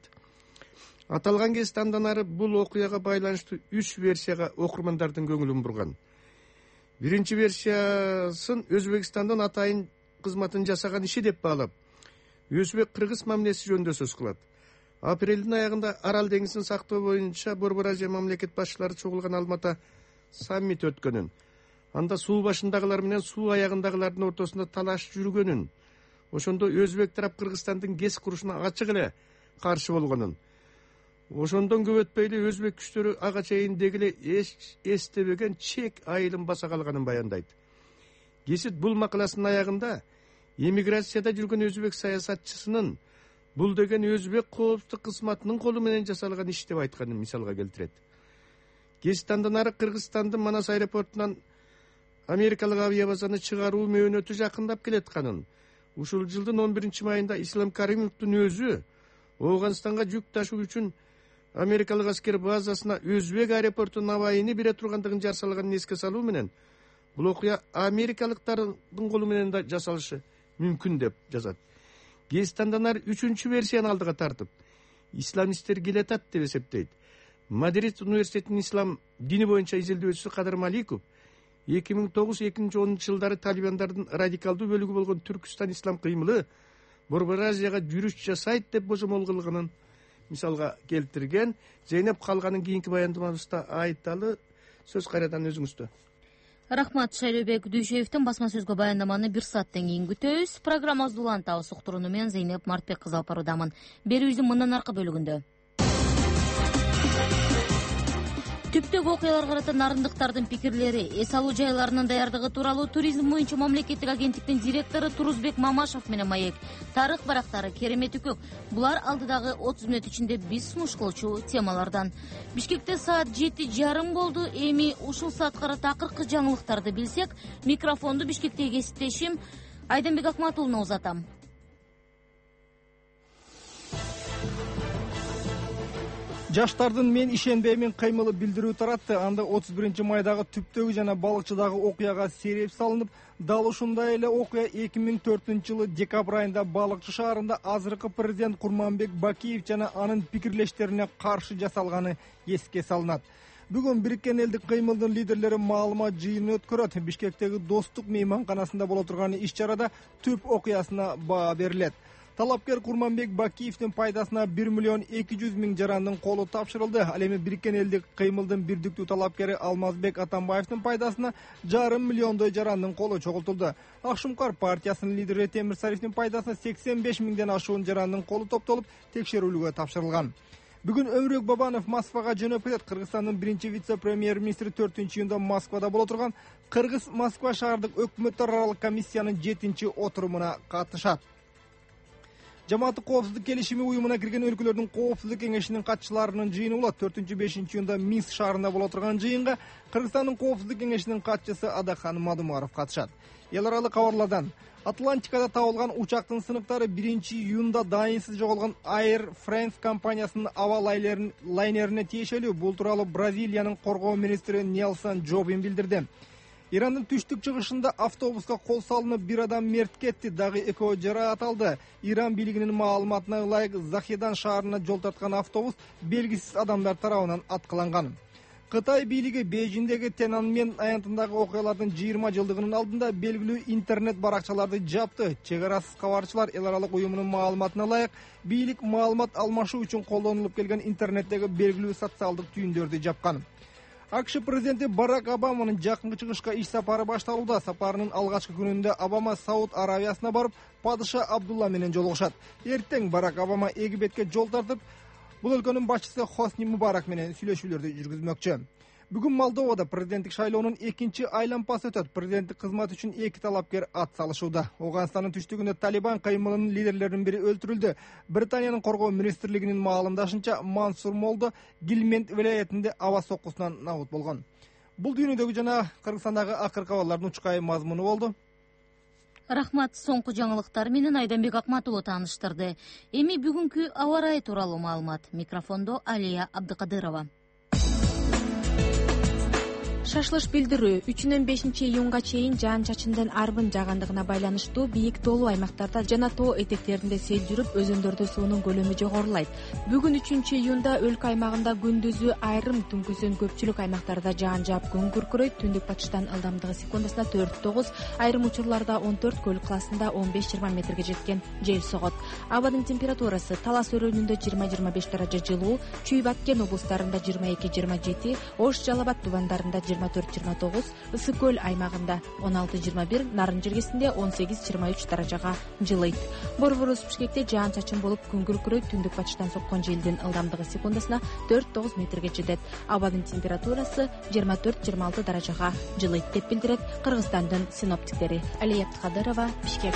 Аталган кесте андан ары бул окуяга байланыштуу үч версияга окурмандардын көңүлүн бурган. Биринчи версиясын Өзбекстандын атайын кызматын жасаган иши деп баалап, өзбек-кыргыз мамилеси жөнүндө сөз кылат. Апрелдин аягында Арал деңизин сактоо боюнча Борбор Азия мамлекет башчылары чогулган Алмата саммит өткөнүн, анда суу башындагылар менен суу аягындагылардын ортосунда талаш жүргөнүн, ошондо өзбек тарап Кыргызстандын ГЭС курушуна ачык эле каршы болгонун, ошондон көп өтпөй эле өзбек күчтөрү ага чейин дегиле эч эстебеген чек айылын баса калганын баяндайт. Кесит бул макаласынын аягында эмиграцияда жүргөн өзбек саясатчысынын бул деген өзбек коопсуздук кызматынын колу менен жасалган иш деп айтканын мисалга келтирет. Кесит андан ары Кыргызстандын Манас аэропортунан америкалык авиабазаны чыгаруу мөөнөтү жакындап келатканын, ушул жылдын он биринчи майында Ислам Каримовдун өзү Ооганстанга жүк ташуу үчүн америкалык аскер базасына өзбек аэропортунун абайыны бере тургандыгын жарсалаганын эске салуу менен бул окуя америкалыктардын колу менен да жасалышы мүмкүн деп жазат. Гестандан ары үчүнчү версияны алдыга тартып, исламисттер келатат деп эсептейт. Мадрид университетинин ислам дини боюнча изилдөөчүсү Кадыр Маликов эки миң тогуз эки миң онунчу жылдары талибандардын радикалдуу бөлүгү болгон Түркүстан ислам кыймылы Борбор Азияга жүрүш жасайт деп божомол кылганын мисалга келтирген. Зейнеп калганын кийинки баяндамабызда айталы. Сөз кайрадан өзүңүздө. Рахмат Шайлообек Дүйшөевдин басма сөзгө баяндаманы бир сааттан кийин күтөбүз. Программабызды улантабыз. Уктурууну мен Зейнеп Мартбек кызы алып баруудамын. Берүүбүздүн мындан аркы бөлүгүндө түптөгү окуяларга карата нарындыктардын пикирлери, эс алуу жайларынын даярдыгы тууралуу туризм боюнча мамлекеттик агенттиктин директору Турузбек Мамашев менен маек. Тарых барактары керемет үкүк. Булар алдыдагы отуз мүнөт ичинде биз сунуш кылчу темалардан. Бишкекте саат жети жарым болду. Эми ушул саатка карата акыркы жаңылыктарды билсек, микрофонду Бишкектеги кесиптешим Айденбек Акматулуна узатам. Жаштардын мен ишенбеймин кыймылы билдирүү таратты. Анда отуз биринчи майдагы түптөгү жана балыкчыдагы окуяга сереп салынып, дал ушундай эле окуя эки миң төртүнчү жылы декабрь айында Балыкчы шаарында азыркы президент Курманбек Бакиев жана анын пикирлештерине каршы жасалганы эске салынат. Бүгүн Бириккен элдик кыймылдын лидерлери маалымат жыйынын өткөрөт. Бишкектеги Достук мейманканасында боло турган иш-чарада түп окуясына баа берилет. Талапкер Курманбек Бакиевдин пайдасына бир миллион эки жүз миң жарандын колу тапшырылды. Ал эми Бириккен элдик кыймылдын бирдиктүү талапкери Алмазбек Атамбаевдин пайдасына жарым миллиондой жарандын колу чогултулду. Акшумкар партиясынын лидери Темир Сариевдин пайдасына сексен беш миңден ашуун жарандын колу топтолуп текшерүүлгө тапшырылган. Бүгүн Өмүрөк Бабанов Москвага жөнөп кетет. Кыргызстандын биринчи вице-премьер-министри төртүнчү июнда Москвада боло турган Кыргыз-Москва шаардык өкмөттөр аралык комиссиянын жетинчи отурумуна катышат. Жамааттык коопсуздук келишими уюмуна кирген өлкөлөрдүн коопсуздук кеңешинин катчыларынын жыйыны болот. төртүнчү бешинчи июнда Минск шаарында боло турган жыйынга Кыргызстандын коопсуздук кеңешинин катчысы Адахан Мадумаров катышат. Эл аралык кабарлардан Атлантикада табылган учактын сыныктары биринчи июнда дайынсыз жоголгон Air France компаниясынын аба лайнерине тиешелүү. Бул тууралуу Бразилиянын коргоо министри Нельсон Джобин билдирди. Ирандын түштүк чыгышында автобуска кол салынып бир адам мерт кетти, дагы экөө жараат алды. Иран бийлигинин маалыматына ылайык Захидан шаарына жол тарткан автобус белгисиз адамдар тарабынан аткыланган. Кытай бийлиги Бейжиңдеги Тяньаньмэн аянтындагы окуялардын жыйырма жылдыгынын алдында белгилүү интернет баракчаларды жапты. Чек арасыз кабарчылар эл аралык уюмунун маалыматына ылайык бийлик маалымат алмашуу үчүн колдонулуп келген интернеттеги белгилүү социалдык түйүндөрдү жапкан. АКШ президенти Барак Обаманын жакынкы чыгышка иш сапары башталууда. Сапарынын алгачкы күнүндө Обама Сауд Аравиясына барып, падыша Абдулла менен жолугушат. Эртең Барак Обама Египетке жол тартып, бул өлкөнүн башчысы Хосни Мубарак менен сүйлөшүүлөрдү жүргүзмөкчү. Бүгүн Молдовада президенттик шайлоонун экинчи айлампасы өтөт. Президенттик кызмат үчүн эки талапкер ат салышууда. Ауганстандын түштүгүндө Талибан кыймылынын лидерлеринин бири өлтүрүлдү. Британиянын коргоо министрлигинин маалымдашынча Мансур Молдо Гилмент вилаятында аба соккусунан набут болгон. Бул дүйнөдөгү жана Кыргызстандагы акыркы абалдардын учкай мазмуну болду. Рахмат, соңку жаңылыктар менен Айденбек Акматулу тааныштырды. Эми бүгүнкү аба ырайы тууралуу маалымат. Микрофондо Алия Абдыкадырова. Шашлыш билдирүү үчүнөн бешинчи июнга чейин жаан-чачындын арбын жаагандыгына байланыштуу бийик тоолуу аймактарда жана тоо этектеринде сел жүрүп, өзөндөрдө суунун көлөмү жогорулайт. Бүгүн үчүнчү июнда өлкө аймагында күндүзү айрым, түнкүсүн көпчүлүк аймактарда жаан жаап күн күркүрөйт. Түндүк батыштан ылдамдыгы секундасына төрт тогуз, айрым учурларда он төрт, көл классында он беш жыйырма метрге жеткен жел согот. Абадын температурасы Талас өрөөнүндө жыйырма жыйырма беш даража жылуу, Чүй-Баткен облустарында жыйырма эки жыйырма жети, Ош Жалал-Абад тубандарында жыйырма төрт жыйырма тогуз, Ысык көл аймагында он алты жыйырма бир, Нарын жергесинде он сегиз жыйырма үч даражага жылыйт. Борборубуз Бишкекте жаан-чачын болуп күн күркүрөйт. Түндүк батыштан соккон желдин ылдамдыгы секундасына төрт тогуз метрге жетет. Абадын температурасы жыйырма төрт жыйырма алты даражага жылыйт деп билдирет Кыргызстандын синоптиктери. Алия Абдыкадырова, Бишкек.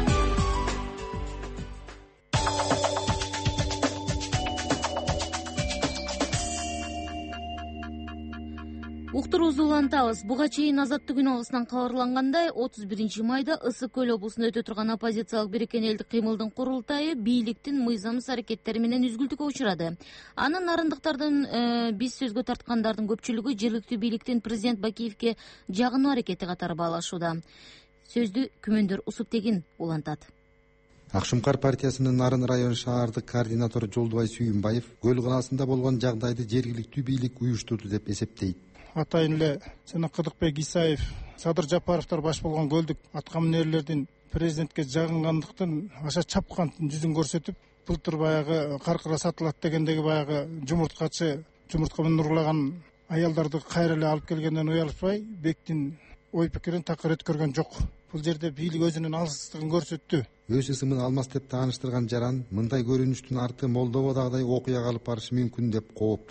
Уктуруубузду улантабыз. Буга чейин Азаттык үн кабарлангандай, отуз биринчи майда Ысык көл облусунда өтө турган оппозициялык Бириккен элдик кыймылдын курултайы бийликтин мыйзамсыз аракеттери менен үзгүлтүккө учурады. Анын нарындыктардын э, биз сөзгө тарткандардын көпчүлүгү жергиликтүү бийликтин президент Бакиевке жагынуу аракети катары баалашууда. Сөздү күмөндөр Усуптегин улантат. Акшумкар партиясынын Нарын район шаардык координатору Жолдубай Сүйүнбаев көл калаасында болгон жагдайды жергиликтүү бийлик уюштурду деп эсептейт. Атайын эле жана Кыдыкбек Исаев, Садыр Жапаровдор баш болгон көлдүк аткаминерлердин президентке жагынгандыктан аша чапкан жүзүн көрсөтүп, былтыр баягы каркыра сатылат дегендеги баягы жумурткачы жумуртка менен урлаган аялдарды кайра эле алып келгенден уялышпай, бектин ой пикирин такыр өткөргөн жок. Бул жерде бийлик өзүнүн алсыздыгын көрсөттү. Өз ысымын алмас деп тааныштырган жаран мындай көрүнүштүн арты Молдовадагыдай окуяга алып барышы мүмкүн деп кооптонот.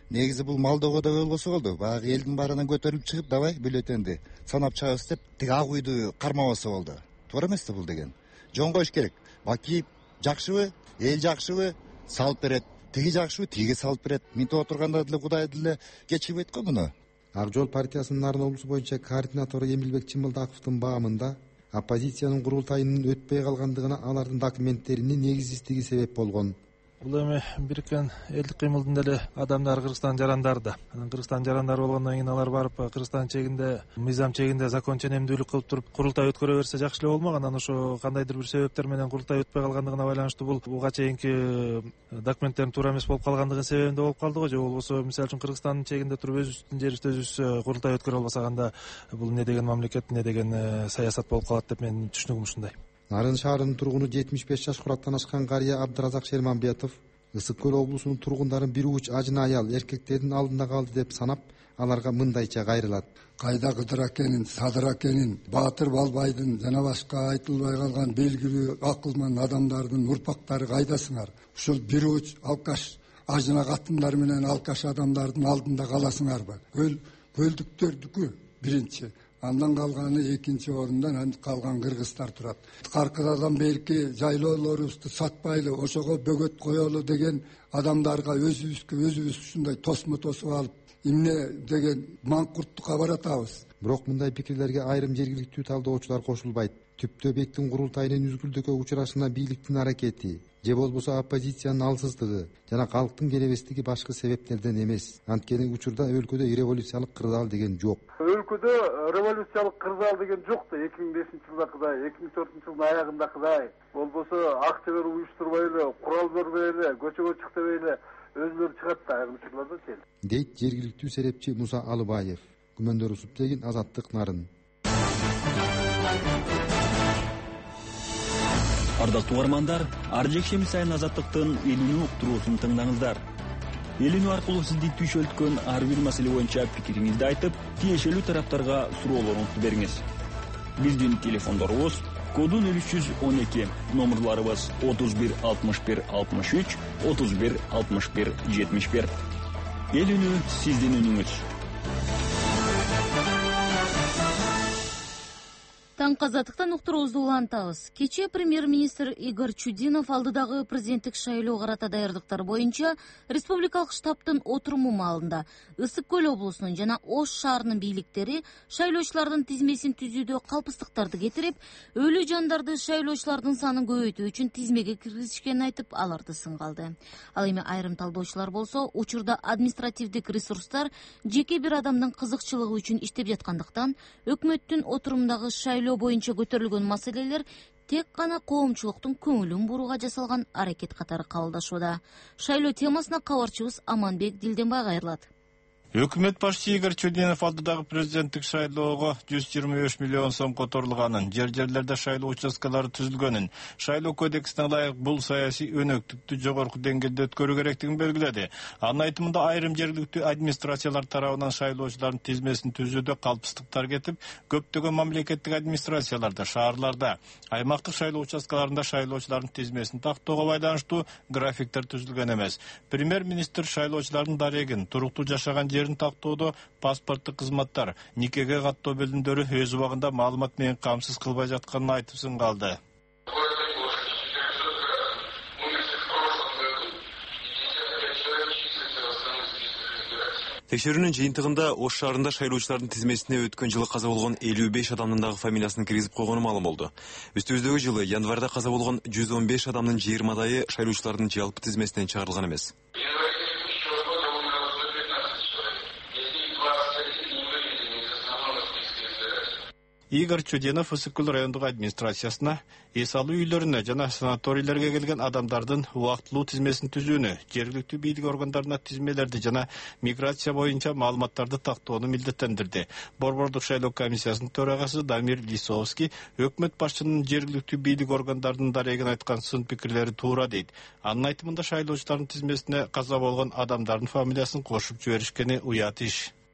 негизи бул малдоого да болбосо болду. Баягы элдин баарынан көтөрүлүп чыгып, давай бюллетенди санап чыгабыз деп тиги ак үйдү кармабаса болду. Туура эмес да бул деген. Жон коюш керек. Баки жакшыбы, эл жакшыбы, салып берет. Тиги жакшыбы, тиги салып берет. Минтип отурганда деле Кудай деле кечирбейт го муну. Ак жол партиясынын Нарын облусу боюнча координатору Эмилбек Чымылдаковдун баамында оппозициянын курултайынын өтпөй калгандыгына алардын документтеринин негизсиздиги себеп болгон. Бул эми бириккен элдик кыймылдын деле адамдары Кыргызстан жарандары да. Анан Кыргызстан жарандары болгондон кийин алар барып Кыргызстан чегинде, мыйзам чегинде закон ченемдүүлүк кылып туруп курултай өткөрө берсе жакшы эле болмок. Анан ошо кандайдыр бир себептер менен курултай өтпөй калгандыгына байланыштуу бул буга чейинки документтердин туура эмес болуп калгандыгынын себебинде болуп калды го. Же болбосо мисалы үчүн Кыргызстандын чегинде туруп өзүбүздүн жерибизде өзүбүз курултай өткөрө албасак анда бул эмне деген мамлекет, эмне деген саясат болуп калат деп менин түшүнүгүм ушундай. Нарын шаарынын тургуну жетимиш беш жаш кураттан ашкан карыя Абдыразак Шерманбетов Ысык көл облусунун тургундарын бир уч ажына аял эркектердин алдында калды деп санап, аларга мындайча кайрылат. Кайда Кыдыр акенин, Садыр акенин, Баатыр Балбайдын жана башка айтылбай калган белгилүү акылман адамдардын урпактары кайдасыңар? Ушул бир уч алкаш ажына катындар менен алкаш адамдардын алдында каласыңарбы? Көл көлдүктөрдүкү биринчи, андан калганы экинчи орундан калган кыргыздар турат. Каркыдадан берки жайлоолорубузду сатпайлы, ошого бөгөт коелу деген адамдарга өзүбүзгө өзүбүз ушундай тосмо тосуп алып, эмне деген маңкурттукка баратабыз. Бирок мындай пикирлерге айрым жергиликтүү талдоочулар кошулбайт. Түптө бектин курултайынын үзгүлтүүгө учурашына бийликтин аракети, же болбосо оппозициянын алсыздыгы жана калктын келебестиги башка себептерден эмес. Анткени учурда өлкөдө революциялык кырдаал деген жок. Өлкөдө революциялык кырдаал деген жок да. эки миң бешинчи жылдакыдай, эки миң төртүнчү жылдын аягындакыдай, болбосо акча берип уюштурбай эле, курал бербей эле, көчөгө чык дебей эле өзүлөрү чыгат да айрым учурларда чейин. Дейт жергиликтүү серепчи Муса Алыбаев. Күмөндөр Усуптегин, Азаттык, Нарын. Ардактуу угармандар, ар жекшемби сайын Азаттыктын элүүнү уктуруусун тыңдаңыздар. Элүүнү аркылуу сизди түйшөлткөн ар бир маселе боюнча пикириңизди айтып, тиешелүү тараптарга суроолоруңузду бериңиз. Биздин телефондорубуз коду нөл үч жүз он эки, номерларыбыз отуз бир алтымыш бир алтымыш үч, отуз бир алтымыш бир жетимиш бир. Элүүнү сиздин үнүңүз. Таңкы Азаттыктан уктуруубузду улантабыз. Кечээ премьер-министр Игорь Чудинов алдыдагы президенттик шайлоо карата даярдыктар боюнча республикалык штабтын отуруму маалында Ысык көл облусунун жана Ош шаарынын бийликтери шайлоочулардын тизмесин түзүүдө калпыстыктарды кетирип, өлүү жандарды шайлоочулардын санын көбөйтүү үчүн тизмеге киргизишкенин айтып, аларды сынга алды. Ал эми айрым талдоочулар болсо, учурда административдик ресурстар жеке бир адамдын кызыкчылыгы үчүн иштеп жаткандыктан, өкмөттүн отурумдагы шайлоо боюнча көтөрүлгөн маселелер тек гана коомчулуктун көңүлүн бурууга жасалган аракет катары кабылдашууда. Шайлоо темасына кабарчыбыз Аманбек Дилденбай кайрылат. Өкмөт башчысы Игорь Чудинов алдыдагы президенттик шайлоого жүз жыйырма беш миллион сом которулганын, жер-жерлерде шайлоо участкалары түзүлгөнүн, шайлоо кодексине ылайык бул саясий өнөктүктү жогорку деңгээлде өткөрүү керектигин белгиледи. Анын айтымында айрым жергиликтүү администрациялар тарабынан шайлоочулардын тизмесин түзүүдө калпыстыктар кетип, көптөгөн мамлекеттик администрацияларда, шаарларда, аймактык шайлоо участкаларында шайлоочулардын тизмесин тактоого байланыштуу графиктер түзүлгөн эмес. Премьер-министр шайлоочулардын дарегин, туруктуу жашаган жерин тактоодо паспорттук кызматтар, никеге каттоо бөлүмдөрү өз убагында маалымат менен камсыз кылбай жатканын айтып сынга алды. Текшерүүнүн жыйынтыгында Ош шаарында шайлоочулардын тизмесине өткөн жылы каза болгон элүү беш адамдын дагы фамилиясын киргизип койгону маалым болду. Үстүбүздөгү жылы январда каза болгон жүз он беш адамдын жыйырмадайы шайлоочулардын жалпы тизмесинен чыгарылган эмес. Игорь Чудинов Ысык көл райондук администрациясына эс алуу үйлөрүнө жана санаторийлерге келген адамдардын убактылуу тизмесин түзүүнү, жергиликтүү бийлик органдарына тизмелерди жана миграция боюнча маалыматтарды тактоону милдеттендирди. Борбордук шайлоо комиссиясынын төрагасы Дамир Лисовский өкмөт башчынын жергиликтүү бийлик органдарынын дарегин айткан сын пикирлери туура дейт. Анын айтымында шайлоочулардын тизмесине каза болгон адамдардын фамилиясын кошуп жиберишкени уят иш.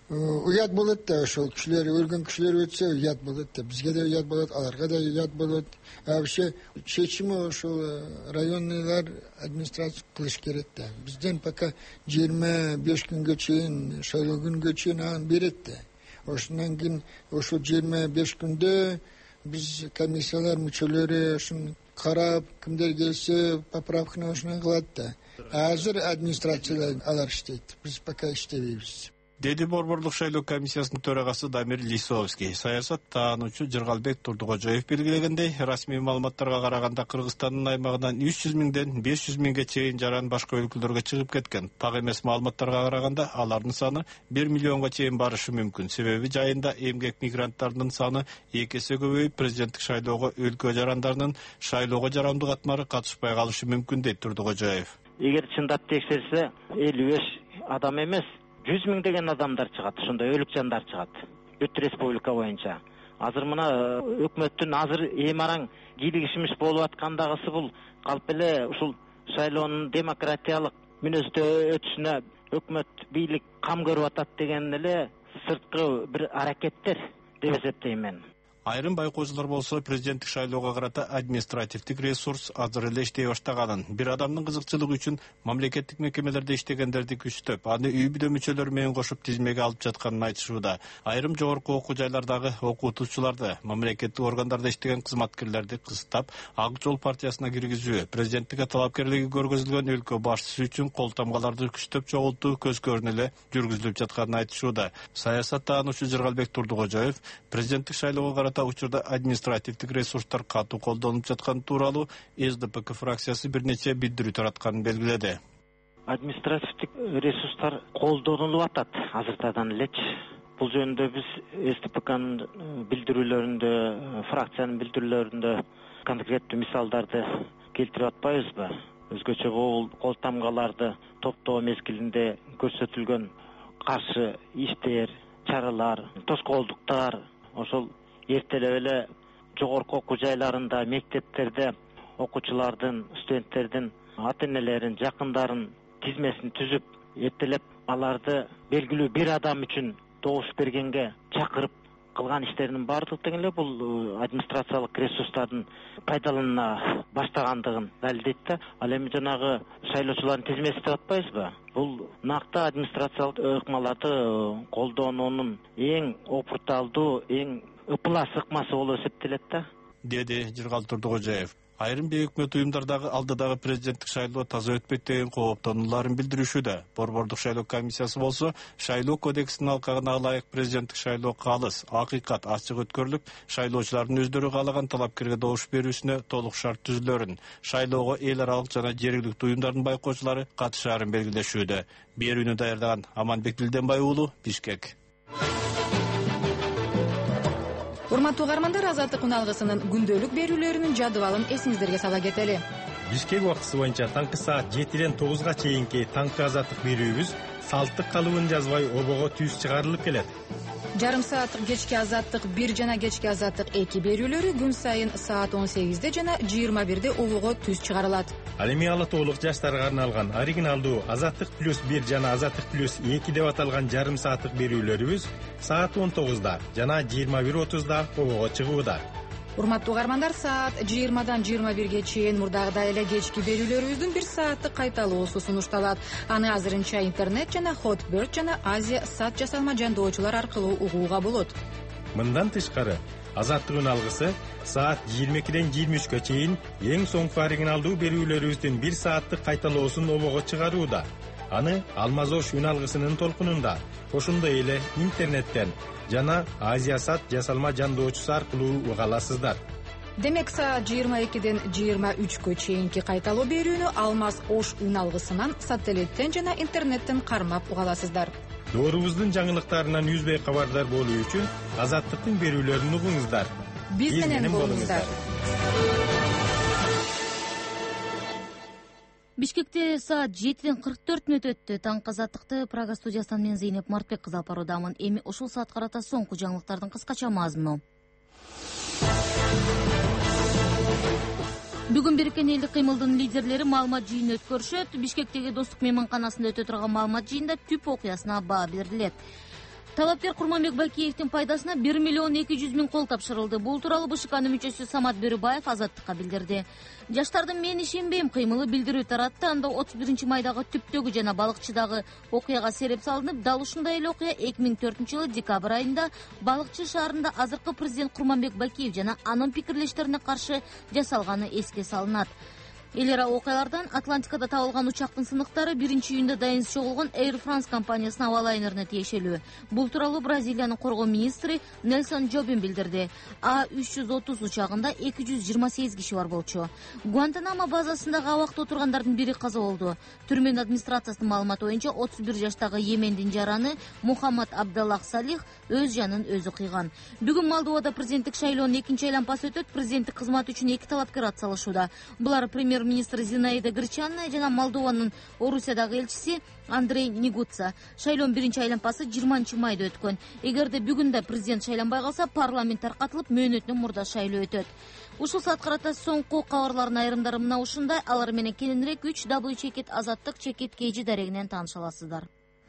уят болот да, ошол кишилер өлгөн кишилер өтсө уят болот да, бизге да уят болот, аларга да уят болот. Вообще чечими ошол районныйлар администрация кылыш керек да. Бизден пока жыйырма беш күнгө чейин, шайлоо күнгө чейин аны берет да. Ошондон кийин ошол жыйырма беш күндө биз комиссиялар мүчөлөрү ошону карап, кимдер келсе поправканы ошону кылат да. Азыр администрациялар алар иштейт, биз пока иштебейбиз, деди Борборлук шайлоо комиссиясынын төрагасы Дамир Лисовский. Саясат таануучу Жыргалбек Турдукожоев белгилегендей, расмий маалыматтарга караганда Кыргызстандын аймагынан үч жүз миңден беш жүз миңге чейин жаран башка өлкөлөргө чыгып кеткен. Так эмес маалыматтарга караганда алардын саны бир миллионго чейин барышы мүмкүн. Себеби жайында эмгек мигранттарынын саны эки эсе көбөйүп, президенттик шайлоого өлкө жарандарынын шайлоого жарамдуу катмары катышпай калышы мүмкүн дейт Турдукожоев. Эгер чындап текшерсе, элүү беш адам эмес, жүз миңдеген адамдар чыгат, ошондой өлүк жандар чыгат бүт республика боюнча. Азыр мына өкмөттүн азыр эми араң кийлигишимиш болуп аткандагысы бул калп эле ушул шайлоонун демократиялык мүнөздө өтүшүнө өкмөт бийлик кам көрүп атат деген эле сырткы бир аракеттер деп эсептейм мен. Айрым байкоочулар болсо президенттик шайлоого карата административдик ресурс азыр эле иштей баштаганын, бир адамдын кызыкчылыгы үчүн мамлекеттик мекемелерде иштегендерди күчтөп, аны үй бүлө мүчөлөрү менен кошуп тизмеге алып жатканын айтышууда. Айрым жогорку окуу жайлардагы окутуучуларды, мамлекеттик органдарда иштеген кызматкерлерди кыстап, Ак жол партиясына киргизүү, президенттикке талапкерлиги көргөзүлгөн өлкө башчысы үчүн кол тамгаларды күчтөп чогултуу көзкөрүнө эле жүргүзүлүп жатканын айтышууда. Саясат таануучу Жыргалбек Турдукожоев президенттик шайлоого карата учурда административдик ресурстар катуу колдонулуп жатканы тууралуу эс дэ пэ ка фракциясы бир нече билдирүү таратканын белгиледи. Административдик ресурстар колдонулуп атат азыртадан элечи. Бул жөнүндө биз эс дэ пэ канын билдирүүлөрүндө, фракциянын билдирүүлөрүндө конкреттүү мисалдарды келтирип атпайбызбы? Өзгөчө кол тамгаларды топтоо мезгилинде көрсөтүлгөн каршы иштер, чаралар, тоскоолдуктар, ошол эртелеп эле жогорку окуу жайларында, мектептерде окуучулардын, студенттердин ата энелерин, жакындарын тизмесин түзүп, эртелеп аларды белгилүү бир адам үчүн добуш бергенге чакырып кылган иштеринин баардыгы тең эле бул администрациялык ресурстардын пайдалана баштагандыгын далилдейт да. Ал эми жанагы шайлоочулардын тизмеси деп атпайбызбы? Бул накта администрациялык ыкмаларды колдонуунун эң опурталдуу, эң ыплас ыкмасы болуп эсептелет да, деди Жыргал Турдукожоев. Айрым бейөкмөт уюмдардагы алдыдагы президенттик шайлоо таза өтпөйт деген кооптонууларын билдиришүүдө. Борбордук шайлоо комиссиясы болсо, шайлоо кодексинин алкагына ылайык президенттик шайлоо калыс, акыйкат, ачык өткөрүлүп, шайлоочулардын өздөрү каалаган талапкерге добуш берүүсүнө толук шарт түзүлөрүн, шайлоого эл аралык жана жергиликтүү уюмдардын байкоочулары катышаарын белгилешүүдө. Берүүнү даярдаган Аманбек Дилденбай уулу, Бишкек. Урматтуу угармандар, Азаттык үналгысынын күндөлүк берүүлөрүнүн жадыбалын эсиңиздерге сала кетели. Бишкек убактысы боюнча таңкы саат жетиден тогузга чейинки таңкы азаттык берүүбүз салттык калыбын жазбай обого түз чыгарылып келет. Жарым сааттык кечки азаттык бир жана кечки азаттык эки берүүлөрү күн сайын саат он сегизде жана жыйырма бирде обого түз чыгарылат. Ал эми ала тоолук жаштарга арналган оригиналдуу азаттык плюс бир жана азаттык плюс эки деп аталган жарым сааттык берүүлөрүбүз саат он тогузда жана жыйырма бир отузда обого чыгууда. Урматтуу угармандар, саат жыйырмадан жыйырма бирге чейин мурдагыдай эле кечки берүүлөрүбүздүн бир сааттык кайталоосу сунушталат. Аны азырынча интернет жана Hotbird жана Азия сат жасалма жандоочулар аркылуу угууга болот. Мындан тышкары, Азаттык үналгысы саат жыйырма экиден жыйырма үчкө чейин эң соңку оригиналдуу берүүлөрүбүздүн бир сааттык кайталоосун обого чыгарууда. Аны Алмаз Ош үналгысынын толкунунда, ошондой эле интернеттен жана Азия сат жасалма жандоочусу аркылуу уга аласыздар. Демек, саат жыйырма экиден жыйырма үчкө чейинки кайталоо берүүнү Алмаз Ош үналгысынан сателлиттен жана интернеттен кармап уга аласыздар. Доорубуздун жаңылыктарынан үзбөй кабардар болуу үчүн Азаттыктын берүүлөрүн угуңуздар. Биз менен болуңуздар. Бишкекте саат жетиден кырк төрт мүнөт өттү. Таңкы азаттыкты Прага студиясынан мен Зейнеп Мартбек кызы алып баруудамын. Эми ушул саат карата соңку жаңылыктардын кыскача мазмуну. Бүгүн Бириккен элдик кыймылдын лидерлери маалымат жыйынын өткөрүшөт. Бишкектеги Достук мейманканасында өтө турган маалымат жыйынында түп окуясына баа берилет. Талапкер Курманбек Бакиевдин пайдасына бир миллион эки жүз миң кол тапшырылды. Бул тууралуу БШКнын мүчөсү Самат Бөрүбаев Азаттыкка билдирди. Жаштардын мен ишенбейм кыймылы билдирүү таратты. Анда отуз биринчи майдагы түптөгү жана балыкчыдагы окуяга сереп салынып, дал ушундай эле окуя эки миң төртүнчү жылы декабрь айында Балыкчы шаарында азыркы президент Курманбек Бакиев жана анын пикирлештерине каршы жасалганы эске салынат. Эл ара окуялардан Атлантикада табылган учактын сыныктары биринчи июнда дайынсыз чогулган Air France компаниясынын аба лайнерине тиешелүү. Бул тууралуу Бразилиянын коргоо министри Нельсон Жобин билдирди. А үч жүз отуз учагында эки жүз жыйырма сегиз киши бар болчу. Гуантанамо базасындагы абакта отургандардын бири каза болду. Түрмөнүн администрациясынын маалыматы боюнча отуз бир жаштагы Йемендин жараны Мухаммад Абдаллах Салих өз жанын өзү кыйган. Бүгүн Молдовада президенттик шайлоонун экинчи айланпасы өтөт. Президенттик кызмат үчүн эки талапкер атсалышууда. Булар премьер-министр Зинаида Гречанная жана Молдованын Орусиядагы элчиси Андрей Нигуца. Шайлоонун биринчи айланпасы жыйырманчы майда өткөн. Эгерде бүгүн да президент шайланбай калса, парламент таркатылып, мөөнөтүнөн мурда шайлоо өтөт. Ушул саат карата соңку кабарлардын айрымдары мына ушундай. Алар менен кененирээк үч дабл ю чекит азаттык чекит kg дарегинен тааныша аласыздар.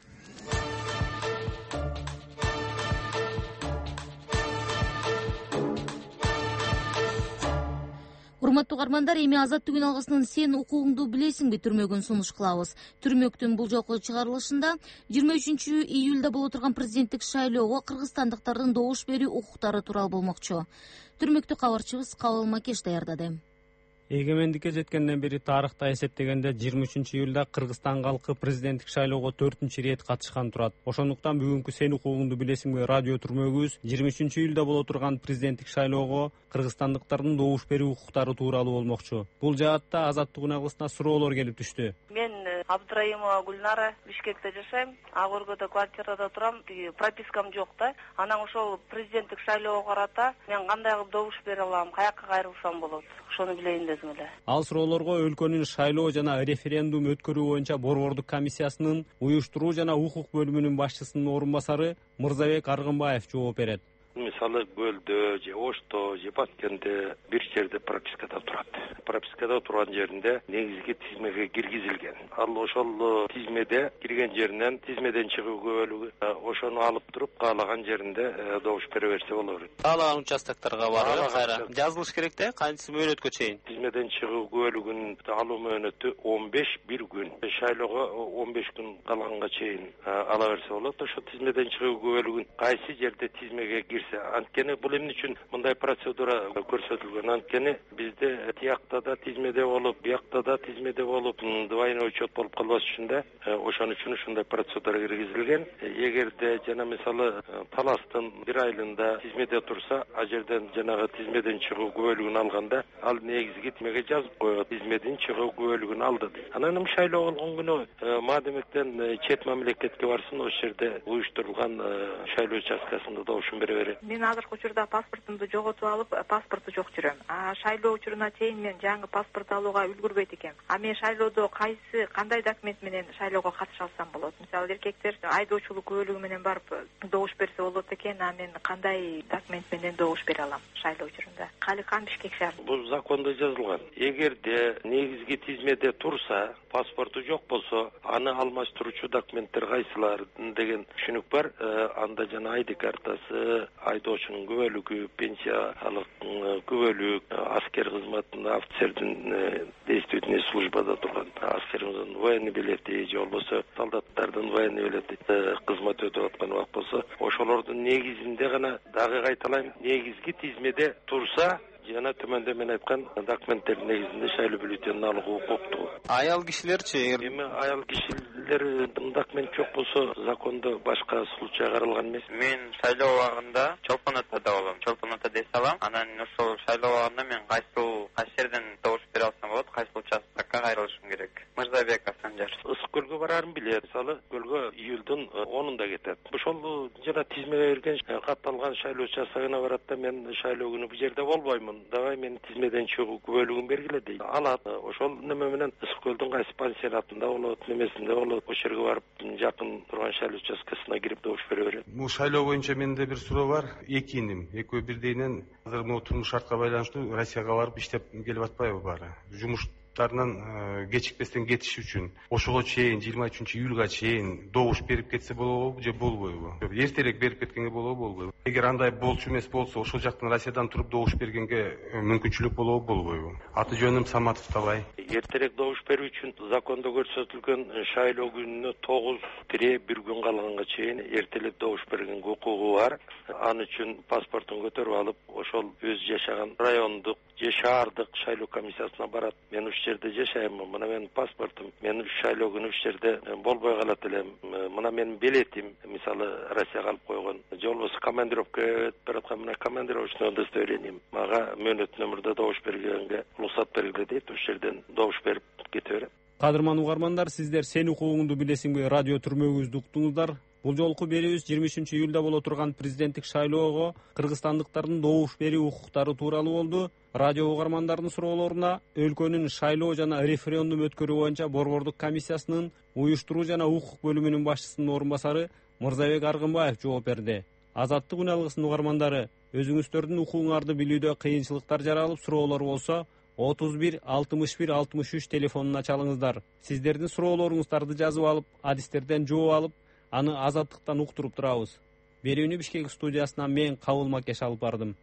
Урматтуу угармандар, эми Азаттык үн алгысынын сен укугуңду билесиңби түрмөгүн сунуш кылабыз. Түрмөктүн бул жолку чыгарылышында жыйырма үчүнчү июлда боло турган президенттик шайлоого кыргызстандыктардын добуш берүү укуктары тууралуу болмокчу. Түрмөктү кабарчыбыз Кабыл Макеш даярдады. Эгемендикке жеткенден бери тарыхта эсептегенде жыйырма үчүнчү июлда Кыргызстан калкы президенттик шайлоого төртүнчү ирет катышкан турат. Ошондуктан бүгүнкү сен укугуңду билесиңби радио түрмөгүбүз жыйырма үчүнчү июлда боло турган президенттик шайлоого кыргызстандыктардын добуш берүү укуктары тууралуу болмокчу. Бул жаатта Азаттык үн алгысына суроолор келип түштү. Мен Абдраимова Гүлнара, Бишкекте жашайм. Агоргодо квартирада турам. Пропискам жок да. Анан ошол президенттик шайлоого карата мен кандай кылып добуш бере алам, каяка кайрылсам болот? Ошону билейин дедим эле. Ал суроолорго өлкөнүн шайлоо жана референдум өткөрүү боюнча борбордук комиссиясынын уюштуруу жана укук бөлүмүнүн башчысынын орун басары Мырзабек Аргынбаев жооп берет. Мисалы Көлдө же Ошто же Баткенде бир жерде пропискада турат. Пропискада турган жеринде негизги тизмеге киргизилген. Ал ошол тизмеде кирген жеринен тизмеден чыгуу бөлүгү ошону алып туруп каалаган жеринде добуш бере берсе боло берет. Каалаган участокторго барып кайра жазылыш керек да, кантип мөөнөткө чейин. Тизмеден чыгуу бөлүгүн алуу мөөнөтү он беш бир күн. Шайлоого он беш күн калганга чейин ала берсе болот. Ошо тизмеден чыгуу бөлүгүн кайсы жерде тизмеге анткени бул эмне үчүн мындай процедура көрсөтүлгөн? Анткени бизде тиякта да тизмеде болуп, биякта да тизмеде болуп, двойной учет болуп калбаш үчүн да ошон үчүн ушундай процедура киргизилген. Эгерде жана мисалы таластын бир айлында тизмеде турса, а жерден жанагы тизмеден чыгуу күбөлүгүн алганда, ал негизги тизмеге жазып коет, тизмеден чыгуу күбөлүгүн алды. Анан шайлоо болгон күнү маадемектен чет мамлекетке барсын, ошол жерде уюштурулган шайлоо участкасында добушун бере берет. Мен азыркы учурда паспортумду жоготуп алып, паспорту жок жүрөм. А шайлоо учуруна чейин мен жаңы паспорт алууга үлгүрбөйт экенм. А мен шайлоодо кайсы кандай документ менен шайлоого катыша алсам болот? Мисалы эркектер айдоочулук күбөлүгү менен барып добуш берсе болот экен, а мен кандай документ менен добуш бере алам шайлоо учурунда? Каликан, Бишкек шаарында. Бул закондо жазылган. Эгерде негизги тизмеде турса, паспорту жок болсо, аны алмаштыруучу документтер кайсылар деген түшүнүк бар. Анда жана айди картасы, айдоочунун күбөлүгү, пенсиялык күбөлүк, аскер кызматында офицердин действительный службада турган аскердин военный билети же болбосо солдаттардын военный билети кызмат өтүп аткан убакыт болсо, ошолордун негизинде гана дагы кайталайм, негизги тизмеде турса, жана төмөндө мен айткан документтердин негизинде шайлоо бюллетенин алууга укуктуу. Аял кишилерчи? Эми аял кишилер документ жок болсо, закондо башка случай каралган эмес. Мен шайлоо убагында чолпон атада болом. Чолпон атада эс алам. Анан ошол шайлоо убагында мен кайсыл кайсы жерден добуш бере алсам болот, кайсыл участокко кайрылышым керек? Мырзабеков Санжар. Ысык көлгө барарын билет. Мисалы, көлгө июлдун онунда кетет. Ошол жана тизмеге берген катталган шайлоо участогуна барат да, мен шайлоо күнү бу жерде болбоймун. Давай мен тизмеден чыгуу күбөлүгүн бергиле дейт. Алат. Ошол неме менен Ысык көлдүн кайсы пансионатында болот, немесинде болот, ошол жерге барып жакын турган шайлоо участкасына кирип добуш бере берет. Бул шайлоо боюнча менде бир суроо бар. Эки иним, экөө бирдейинен азыр могу турмуш шартка байланыштуу Россияга барып иштеп келип атпайбы баары? Жумуш кечикпестен кетиш үчүн ошого чейин жыйырма үчүнчү июлга чейин добуш берип кетсе болобу же болбойбу? Эртерээк берип кеткенге болобу болбойбу? Эгер андай болчу эмес болсо ошол жактан Россиядан туруп добуш бергенге мүмкүнчүлүк болобу болбойбу? Аты жөнүм Саматов Табай. Эртерээк добуш берүү үчүн закондо көрсөтүлгөн шайлоо күнүнө тогуз тире бир күн калганга чейин эртелеп добуш бергенге укугу бар. Ан үчүн паспортун көтөрүп алып, ошол өз жашаган райондук же шаардык шайлоо комиссиясына барат. Мен ушул жерде жашайм, мына менин паспортум, мен уш шайлоо күнү ушул жерде болбой калат элем, мына менин билетим, мисалы Россияга алып койгон, же болбосо командировкага өтүп бараткан, мына командировочный удостоверением, мага мөөнөттүү өмүрдө добуш бергенге уруксат берилди дейт, ушул жерден добуш берип кете берем. Кадырман угармандар, сиздер сен укугуңду билесиңби радио түрмөгүбүздү уктуңуздар. Бул жолку берүүбүз жыйырма үчүнчү июлда боло турган президенттик шайлоого кыргызстандыктардын добуш берүү укуктары тууралуу болду. Радио угармандардын суроолоруна өлкөнүн шайлоо жана референдум өткөрүү боюнча борбордук комиссиясынын уюштуруу жана укук бөлүмүнүн башчысынын орун басары Мырзабек Аргынбаев жооп берди. Азаттык үн алгысынын угармандары, өзүңүздөрдүн укугуңарды билүүдө кыйынчылыктар жаралып, суроолор болсо отуз бир алтымыш бир алтымыш үч телефонуна чалыңыздар. Сиздердин суроолоруңуздарды жазып алып, адистерден жооп алып, аны Азаттыктан уктуруп турабыз. Берүүнү Бишкек студиясынан мен Кабыл Макеш алып бардым.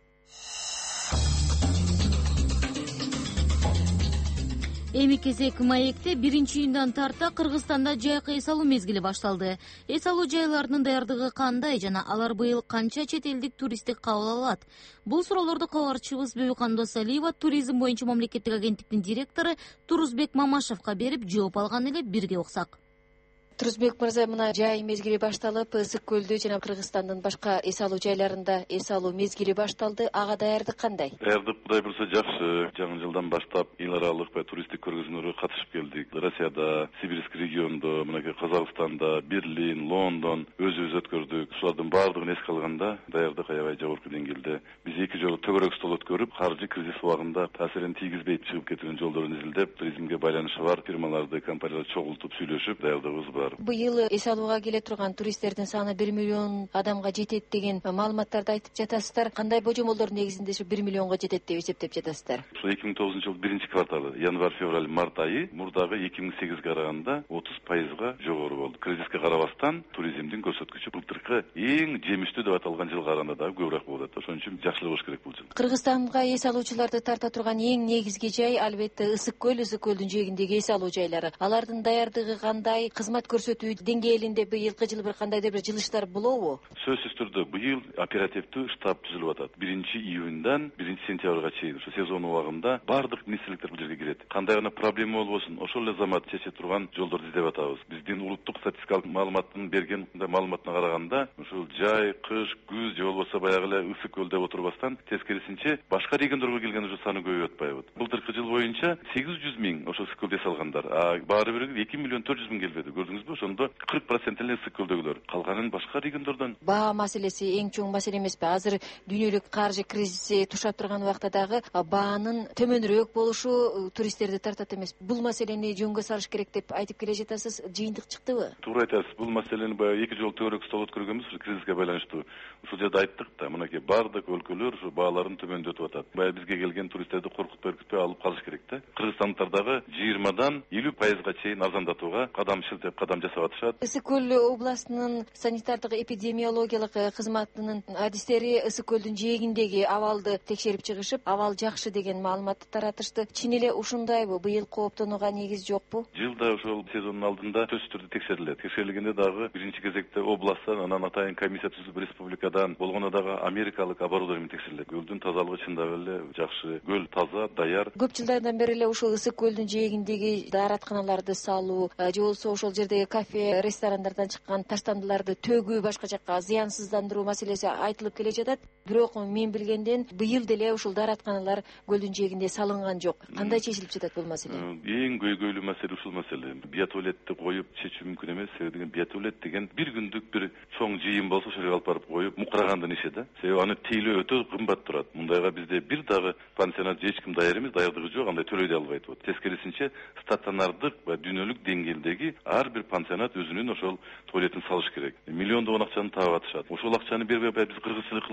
Эми кезек маекте биринчи июндан тарта Кыргызстанда жайкы эс алуу мезгили башталды. Эс алуу жайларынын даярдыгы кандай жана алар быйыл канча чет элдик туристти кабыл алат? Бул суроолорду кабарчыбыз Бөбүкан Досалиева туризм боюнча мамлекеттик агенттиктин директору Турузбек Мамашевка берип жооп алган эле, бирге уксак. Турузбек мырза, мына жай мезгили башталып, Ысык көлдө жана Кыргызстандын башка эс алуу жайларында эс алуу мезгили башталды. Ага даярдык кандай? Даярдык Кудай буйрса жакшы. Жаңы жылдан баштап эл аралык туристтик көргөзмөлөргө катышып келдик. Россияда, Сибирск регионунда, мынакей Казакстанда, Берлин, Лондон өзүбүз өткөрдүк. Ушулардын баардыгын эске алганда, даярдык аябай жогорку деңгээлде. Биз эки жолу төгөрөк стол өткөрүп, каржы кризис убагында таасирин тийгизбей чыгып кетүүнүн жолдорун изилдеп, туризмге байланышы бар фирмаларды, компанияларды чогултуп сүйлөшүп, даярдыгыбыз бар. Быйыл эс алууга келе турган туристтердин саны бир миллион адамга жетет деген маалыматтарды айтып жатасыздар. Кандай божомолдор негизинде ушу бир миллионго жетет деп эсептеп жатасыздар? Ушу эки миң тогузунчу жыл биринчи кварталы, январь, февраль, март айы мурдагы эки миң сегизге караганда отуз пайызга жогору болду. Кризиске карабастан туризмдин көрсөткүчү былтыркы эң жемиштүү деп аталган жылга караганда дагы көбүрөөк болуп атат. Ошон үчүн жакшылык болуш керек бул жыл. Кыргызстанга эс алуучуларды тарта турган эң негизги жай албетте Ысык көл, Ысык көлдүн жээгиндеги эс алуу жайлары. Алардын даярдыгы кандай? Кызмат көрсөтүү деңгээлинде быйылкы жыл бир кандайдыр бир жылыштар болобу? Сөзсүз түрдө быйыл оперативдүү штаб түзүлүп атат. биринчи июндан биринчи сентябрга чейин ушу сезон убагында бардык министрликтер бул жерге кирет. Кандай гана проблема болбосун, ошол эле замат чече турган жолдорду издеп атабыз. Биздин улуттук статистикалык маалыматтын берген маалыматына караганда, ушул жай, кыш, күз же болбосо баягы эле Ысык көл деп отурбастан, тескерисинче башка региондорго келген уже саны көбөйүп атпайбы? Былтыркы жыл боюнча сегиз жүз миң ошол Ысык көлдө эс алгандар, а баары бир эки миллион төрт жүз миң келбеди. Көрдүңүзбү? Ошондо кырк процент эле Ысык көлдөгүлөр. Калганын башка региондордон. Баа маселеси эң чоң маселе эмеспи? Азыр дүйнөлүк каржы кризиси тушап турган убакта дагы баанын төмөнүрөөк болушу туристтерди тартат эмес. Бул маселени жөнгө салыш керек деп айтып келе жатасыз. Жыйынтык чыктыбы? Туура айтасыз. Бул маселени баягы эки жолу төгөрөк стол өткөргөнбүз, кризиске байланыштуу. Ушул жерде айттык да, мынакей бардык өлкөлөр ушу бааларын төмөндөтүп атат. Баягы бизге келген туристтерди коркутуп өркүтпөй алып калыш керек да. Кыргызстандыктар дагы жыйырмадан элүү пайызга чейин арзандатууга кадам шилтеп, кадам жасап атышат. Ысык көл областынын санитардык эпидемиологиялык кызматынын адистери Ысык көлдүн жээгиндеги абалды текшерип чыгышып, абал жакшы деген маалыматты таратышты. Чын эле ушундайбы? Быйыл кооптонууга негиз жокпу? Жылда ошол сезондун алдында сөзсүз түрдө текшерилет. Текшерилгенде дагы биринчи кезекте областтан, анан атайын комиссия түзүлүп республикадан, болгондо дагы Америкалык оборудование текшерилет. Көлдүн тазалыгы чындап эле жакшы. Көл таза, даяр. Көп жылдардан бери эле ушул Ысык көлдүн жээгиндеги дааратканаларды салуу, же болбосо ошол жердеги кафе, ресторандардан чыккан таштандыларды төгүү, башка жакка зыянсыздандыруу маселеси айтылып келе жатат. Бирок мен билгенден быйыл деле ушул дааратканалар көлдүн жээгинде салынган жок. Кандай чечилип жатат бул маселе? Эң көйгөйлүү маселе ушул маселе. Биотуалетти коюп чечүү мүмкүн эмес. Себеби деген биотуалет деген бир күндүк бир чоң жыйын болсо ошол жерге алып барып коюп, мукрагандын иши да. Себеби аны тейлөө өтө кымбат турат. Мындайга бизде бир дагы пансионат эч ким даяр эмес, даярдыгы жок, андай төлөй да албайт. Тескерисинче стационардык ва дүйнөлүк деңгээлдеги ар бир пансионат өзүнүн ошол туалетин салыш керек. Миллиондогон акчаны таап атышат. Ошол акчаны бербей биз кыргызчылык кылып атабыз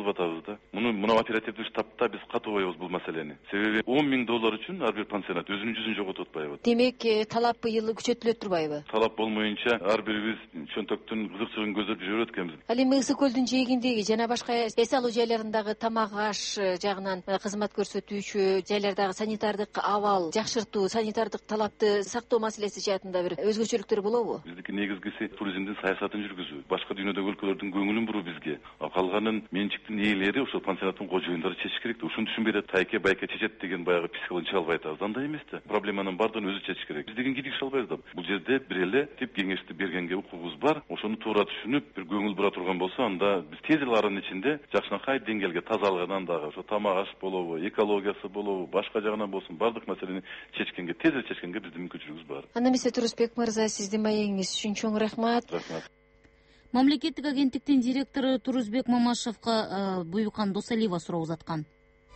да. Муну мына оперативдик штабта биз катыбайбыз бул маселени. Себеби он миң доллар үчүн ар бир пансионат өзүнүн жүзүн жоготуп атпайбы. Демек, талап быйыл күчөтүлө турбайбы? Талап болмоюнча ар бирибиз чөнтөктүн кызыкчылыгын көздөп жүрөт экенбиз. Ал эми Ысык көлдүн жээгиндеги жана башка эс алуу жайларындагы тамак аш жагынан кызмат көрсөтүүчү жайлардагы санитардык абал жакшыртуу, санитардык талапты сактоо маселеси жаатында бир өзгөчөлүктөр болобу? Биздики негизгиси туризмдин саясатын жүргүзүү. Башка дүйнөдөгү өлкөлөрдүн көңүлүн буруу бизге. Калганын менчиктин ээлери ошол пансионаттын кожоюндары чечиш керек. Ушуну түшүнбөй атат. Тайке байке чечет деген баягы психология чыга албай атабыз. Андай эмес да. Проблеманын бардыгын өзү чечиш керек. Биз деген кийдик ише албайбыз да. Бул жерде бир эле тип кеңешти бергенге укугубуз бар. Ошону туура түшүнүп, бир көңүл бура турган болсо, анда биз тез эле аранын ичинде жакшынакай деңгээлге тазалыгынан дагы, ошо тамак аш болобу, экологиясы болобу, башка жагынан болсун, бардык маселени чечкенге, тез эле чечкенге биздин мүмкүнчүлүгүбүз бар. Анда эмесе Турузбек мырза, сиздин маегиңиз үчүн чоң рахмат. Рахмат. Мамлекеттик агенттиктин директору Турузбек Мамашевго Буюкан Досалиева суроо узаткан.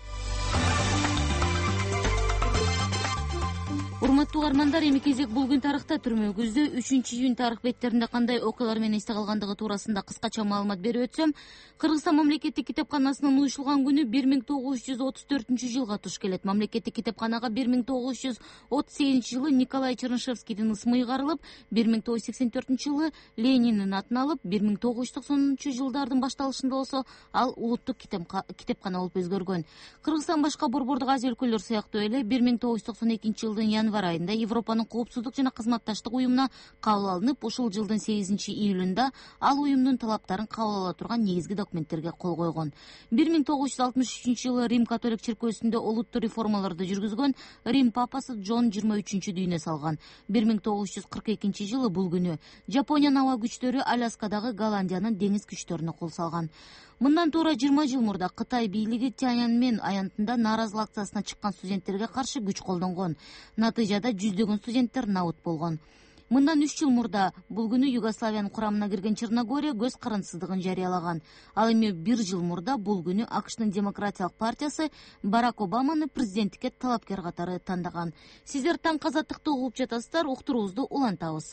Урматтуу угармандар, эми кезек бул күн тарыхта түрмөгүздө үчүнчү июнь тарых беттеринде кандай окуялар менен эсте калгандыгы туурасында кыскача маалымат берип өтсөм, Кыргызстан мамлекеттик китепканасынын уюшулган күнү бир миң тогуз жүз отуз төртүнчү жылга туш келет. Мамлекеттик китепканага бир миң тогуз жүз отуз сегизинчи жылы Николай Чернышевскийдин ысмы ыйгарылып, бир миң тогуз жүз сексен төртүнчү жылы Лениндин атын алып, бир миң тогуз жүз токсонунчу жылдардын башталышында болсо ал улуттук китепкана болуп өзгөргөн. Кыргызстан башка Борбордук Азия өлкөлөр сыяктуу эле бир миң тогуз жүз токсон экинчи жылдын январь айында Европанын коопсуздук жана кызматташтык уюмуна кабыл алынып, ушул жылдын сегизинчи июлунда ал уюмдун талаптарын кабыл ала турган негизги документтерге кол койгон. бир миң тогуз жүз алтымыш үчүнчү жылы Рим католик чиркөөсүндө олуттуу реформаларды жүргүзгөн Рим папасы Джон жыйырма үчүнчү дүйнө салган. бир миң тогуз жүз кырк экинчи жылы бул күнү Жапониянын аба күчтөрү Аляскадагы Голландиянын деңиз күчтөрүнө кол салган. Мындан туура жыйырма жыл мурда Кытай бийлиги Тяньаньмэн аянтында нааразылык акциясына чыккан студенттерге каршы күч колдонгон. Натыйжада жүздөгөн студенттер набыт болгон. Мындан үч жыл мурда бул күнү Югославиянын курамына кирген Черногория көз карандысыздыгын жарыялаган. Ал эми бир жыл мурда бул күнү АКШтын Демократиялык партиясы Барак Обаманы президенттикке талапкер катары тандаган. Сиздер таң казаттыкты угуп жатасыздар, уктуруубузду улантабыз.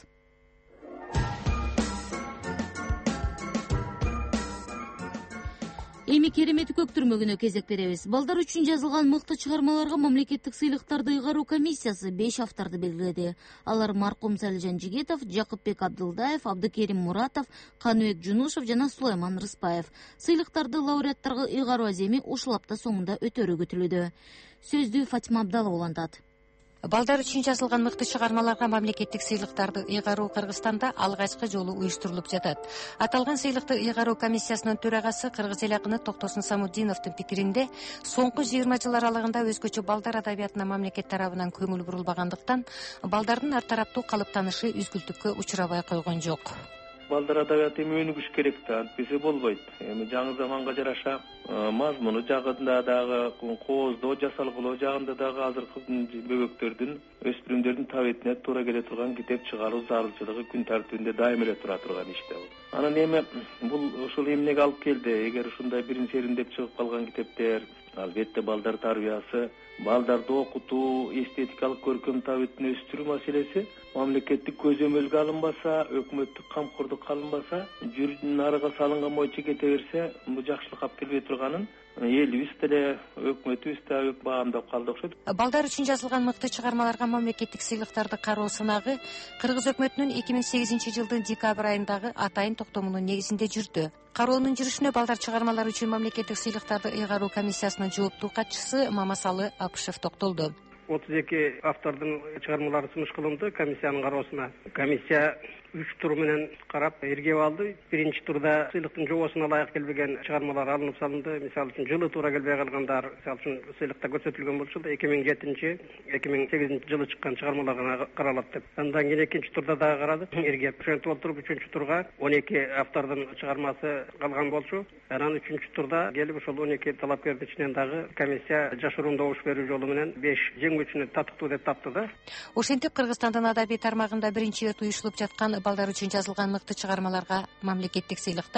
Эми керемети көк түрмөгүнө кезек беребиз. Балдар үчүн жазылган мыкты чыгармаларга мамлекеттик сыйлыктарды ыйгаруу комиссиясы беш авторду белгиледи. Алар маркум Салижан Жигитов, Жакыпбек Абдылдаев, Абдыкерим Муратов, Каныбек Жунушев жана Сулайман Рыспаев. Сыйлыктарды лауреаттарга ыйгаруу аземи ушул апта соңунда өтөрү күтүлүүдө. Сөздү Фатима Абдалова улантат. Балдар үчүн жазылган мыкты чыгармаларга мамлекеттик сыйлыктарды ыйгаруу Кыргызстанда алгачкы жолу уюштурулуп жатат. Аталган сыйлыкты ыйгаруу комиссиясынын төрагасы Кыргыз эл акыны Токтосун Самуддиновдун пикиринде, соңку жыйырма жыл аралыгында өзгөчө балдар адабиятына мамлекет тарабынан көңүл бурулбагандыктан, балдардын ар тараптуу калыптанышы үзгүлтүккө учурабай койгон жок. Балдар адабияты эми өнүгүш керек да, антпесе болбойт. Эми жаңы заманга жараша мазмуну жагында дагы, кооздоо, жасалгылоо жагында дагы азыркы бөбөктөрдүн, өспүрүмдөрдүн табетине туура келе турган китеп чыгаруу зарылчылыгы күн тартибинде дайым эле тура турган иш да бул. Анан эми бул ушул эмнеге алып келди? Эгер ушундай бирин сериндеп чыгып калган китептер, албетте балдар тарбиясы, балдарды окутуу, эстетикалык көркөм табитин өстүрүү маселеси мамлекеттик көзөмөлгө алынбаса, өкмөттүк камкордукка алынбаса, жүрдүн нарыга салынган боюнча кете берсе, бул жакшылык алып келбей турганын элибиз деле, өкмөтүбүз да баамдап калды окшойт. Балдар үчүн жазылган мыкты чыгармаларга мамлекеттик сыйлыктарды кароо сынагы Кыргыз өкмөтүнүн эки миң сегизинчи жылдын декабрь айындагы атайын токтомунун негизинде жүрдү. Кароонун жүрүшүнө балдар чыгармалары үчүн мамлекеттик сыйлыктарды ыйгаруу комиссиясынын жооптуу катчысы Мамасалы Апышев токтолду. отуз эки автордун чыгармалары сунуш кылынды комиссиянын кароосуна. Комиссия үч тур менен карап эргеп алды. Биринчи турда сыйлыктын жобосуна ылайык келбеген чыгармалар алынып салынды. Мисалы үчүн жылы туура келбей калгандар, мисалы үчүн сыйлыкта көрсөтүлгөн болчу, эки миң жетинчи эки миң сегизинчи жылы чыккан чыгармалар каралат деп. Андан кийин экинчи турда дагы карады. Эргеп ошентип отуруп үчүнчү турга он эки автордун чыгармасы калган болчу. Анан үчүнчү турда келип ошол он эки талапкердин ичинен дагы комиссия жашыруун добуш берүү жолу менен беш жеңүүчүнү татыктуу деп тапты да. Ошентип Кыргызстандын адабий тармагында биринчи ирет уюшулуп жаткан балдар үчүн жазылган мыкты чыгармаларга мамлекеттик сыйлыктар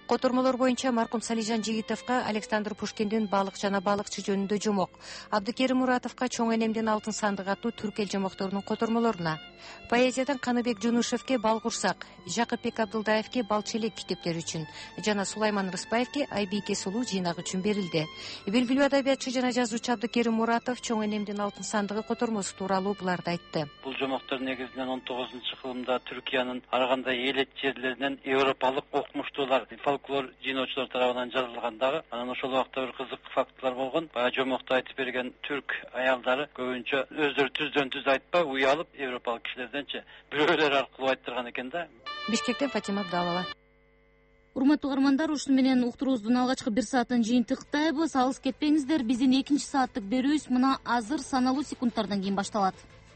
Котормолор боюнча маркум Салижан Жигитовго Александр Пушкиндин балык жана балыкчы жөнүндө жомок, Абдыкерим Муратовго чоң энемдин алтын сандык аттуу түрк эл жомокторунун котормолоруна, поэзиядан Каныбек Жунушевке Бал курсак, Жакыпбек Абдылдаевке Бал челек китептери үчүн жана Сулайман Рыспаевке Айбийке сулуу жыйнак үчүн берилди. Белгилүү адабиятчы жана жазуучу Абдыкерим Муратов чоң энемдин алтын сандыгы котормосу тууралуу буларды айтты. Бул жомоктор негизинен он тогузунчу кылымда Түркиянын ар кандай элет жерлеринен европалык окумуштуулар, фольклор жыйноочулар тарабынан жазылгандагы, анан ошол убакта бир кызык фактылар болгон. Баягы жомокту айтып берген түрк аялдары көбүнчө өздөрү түздөн түз айтпай, уялып европалык кишилерденчи бирөөлөр аркылуу айттырган экен да. Бишкектен Фатима Абдалова. Урматтуу угармандар, ушуну менен уктуруубуздун алгачкы бир саатын жыйынтыктайбыз. Алыс кетпеңиздер, биздин экинчи сааттык берүүбүз мына азыр саналуу секундтардан кийин башталат.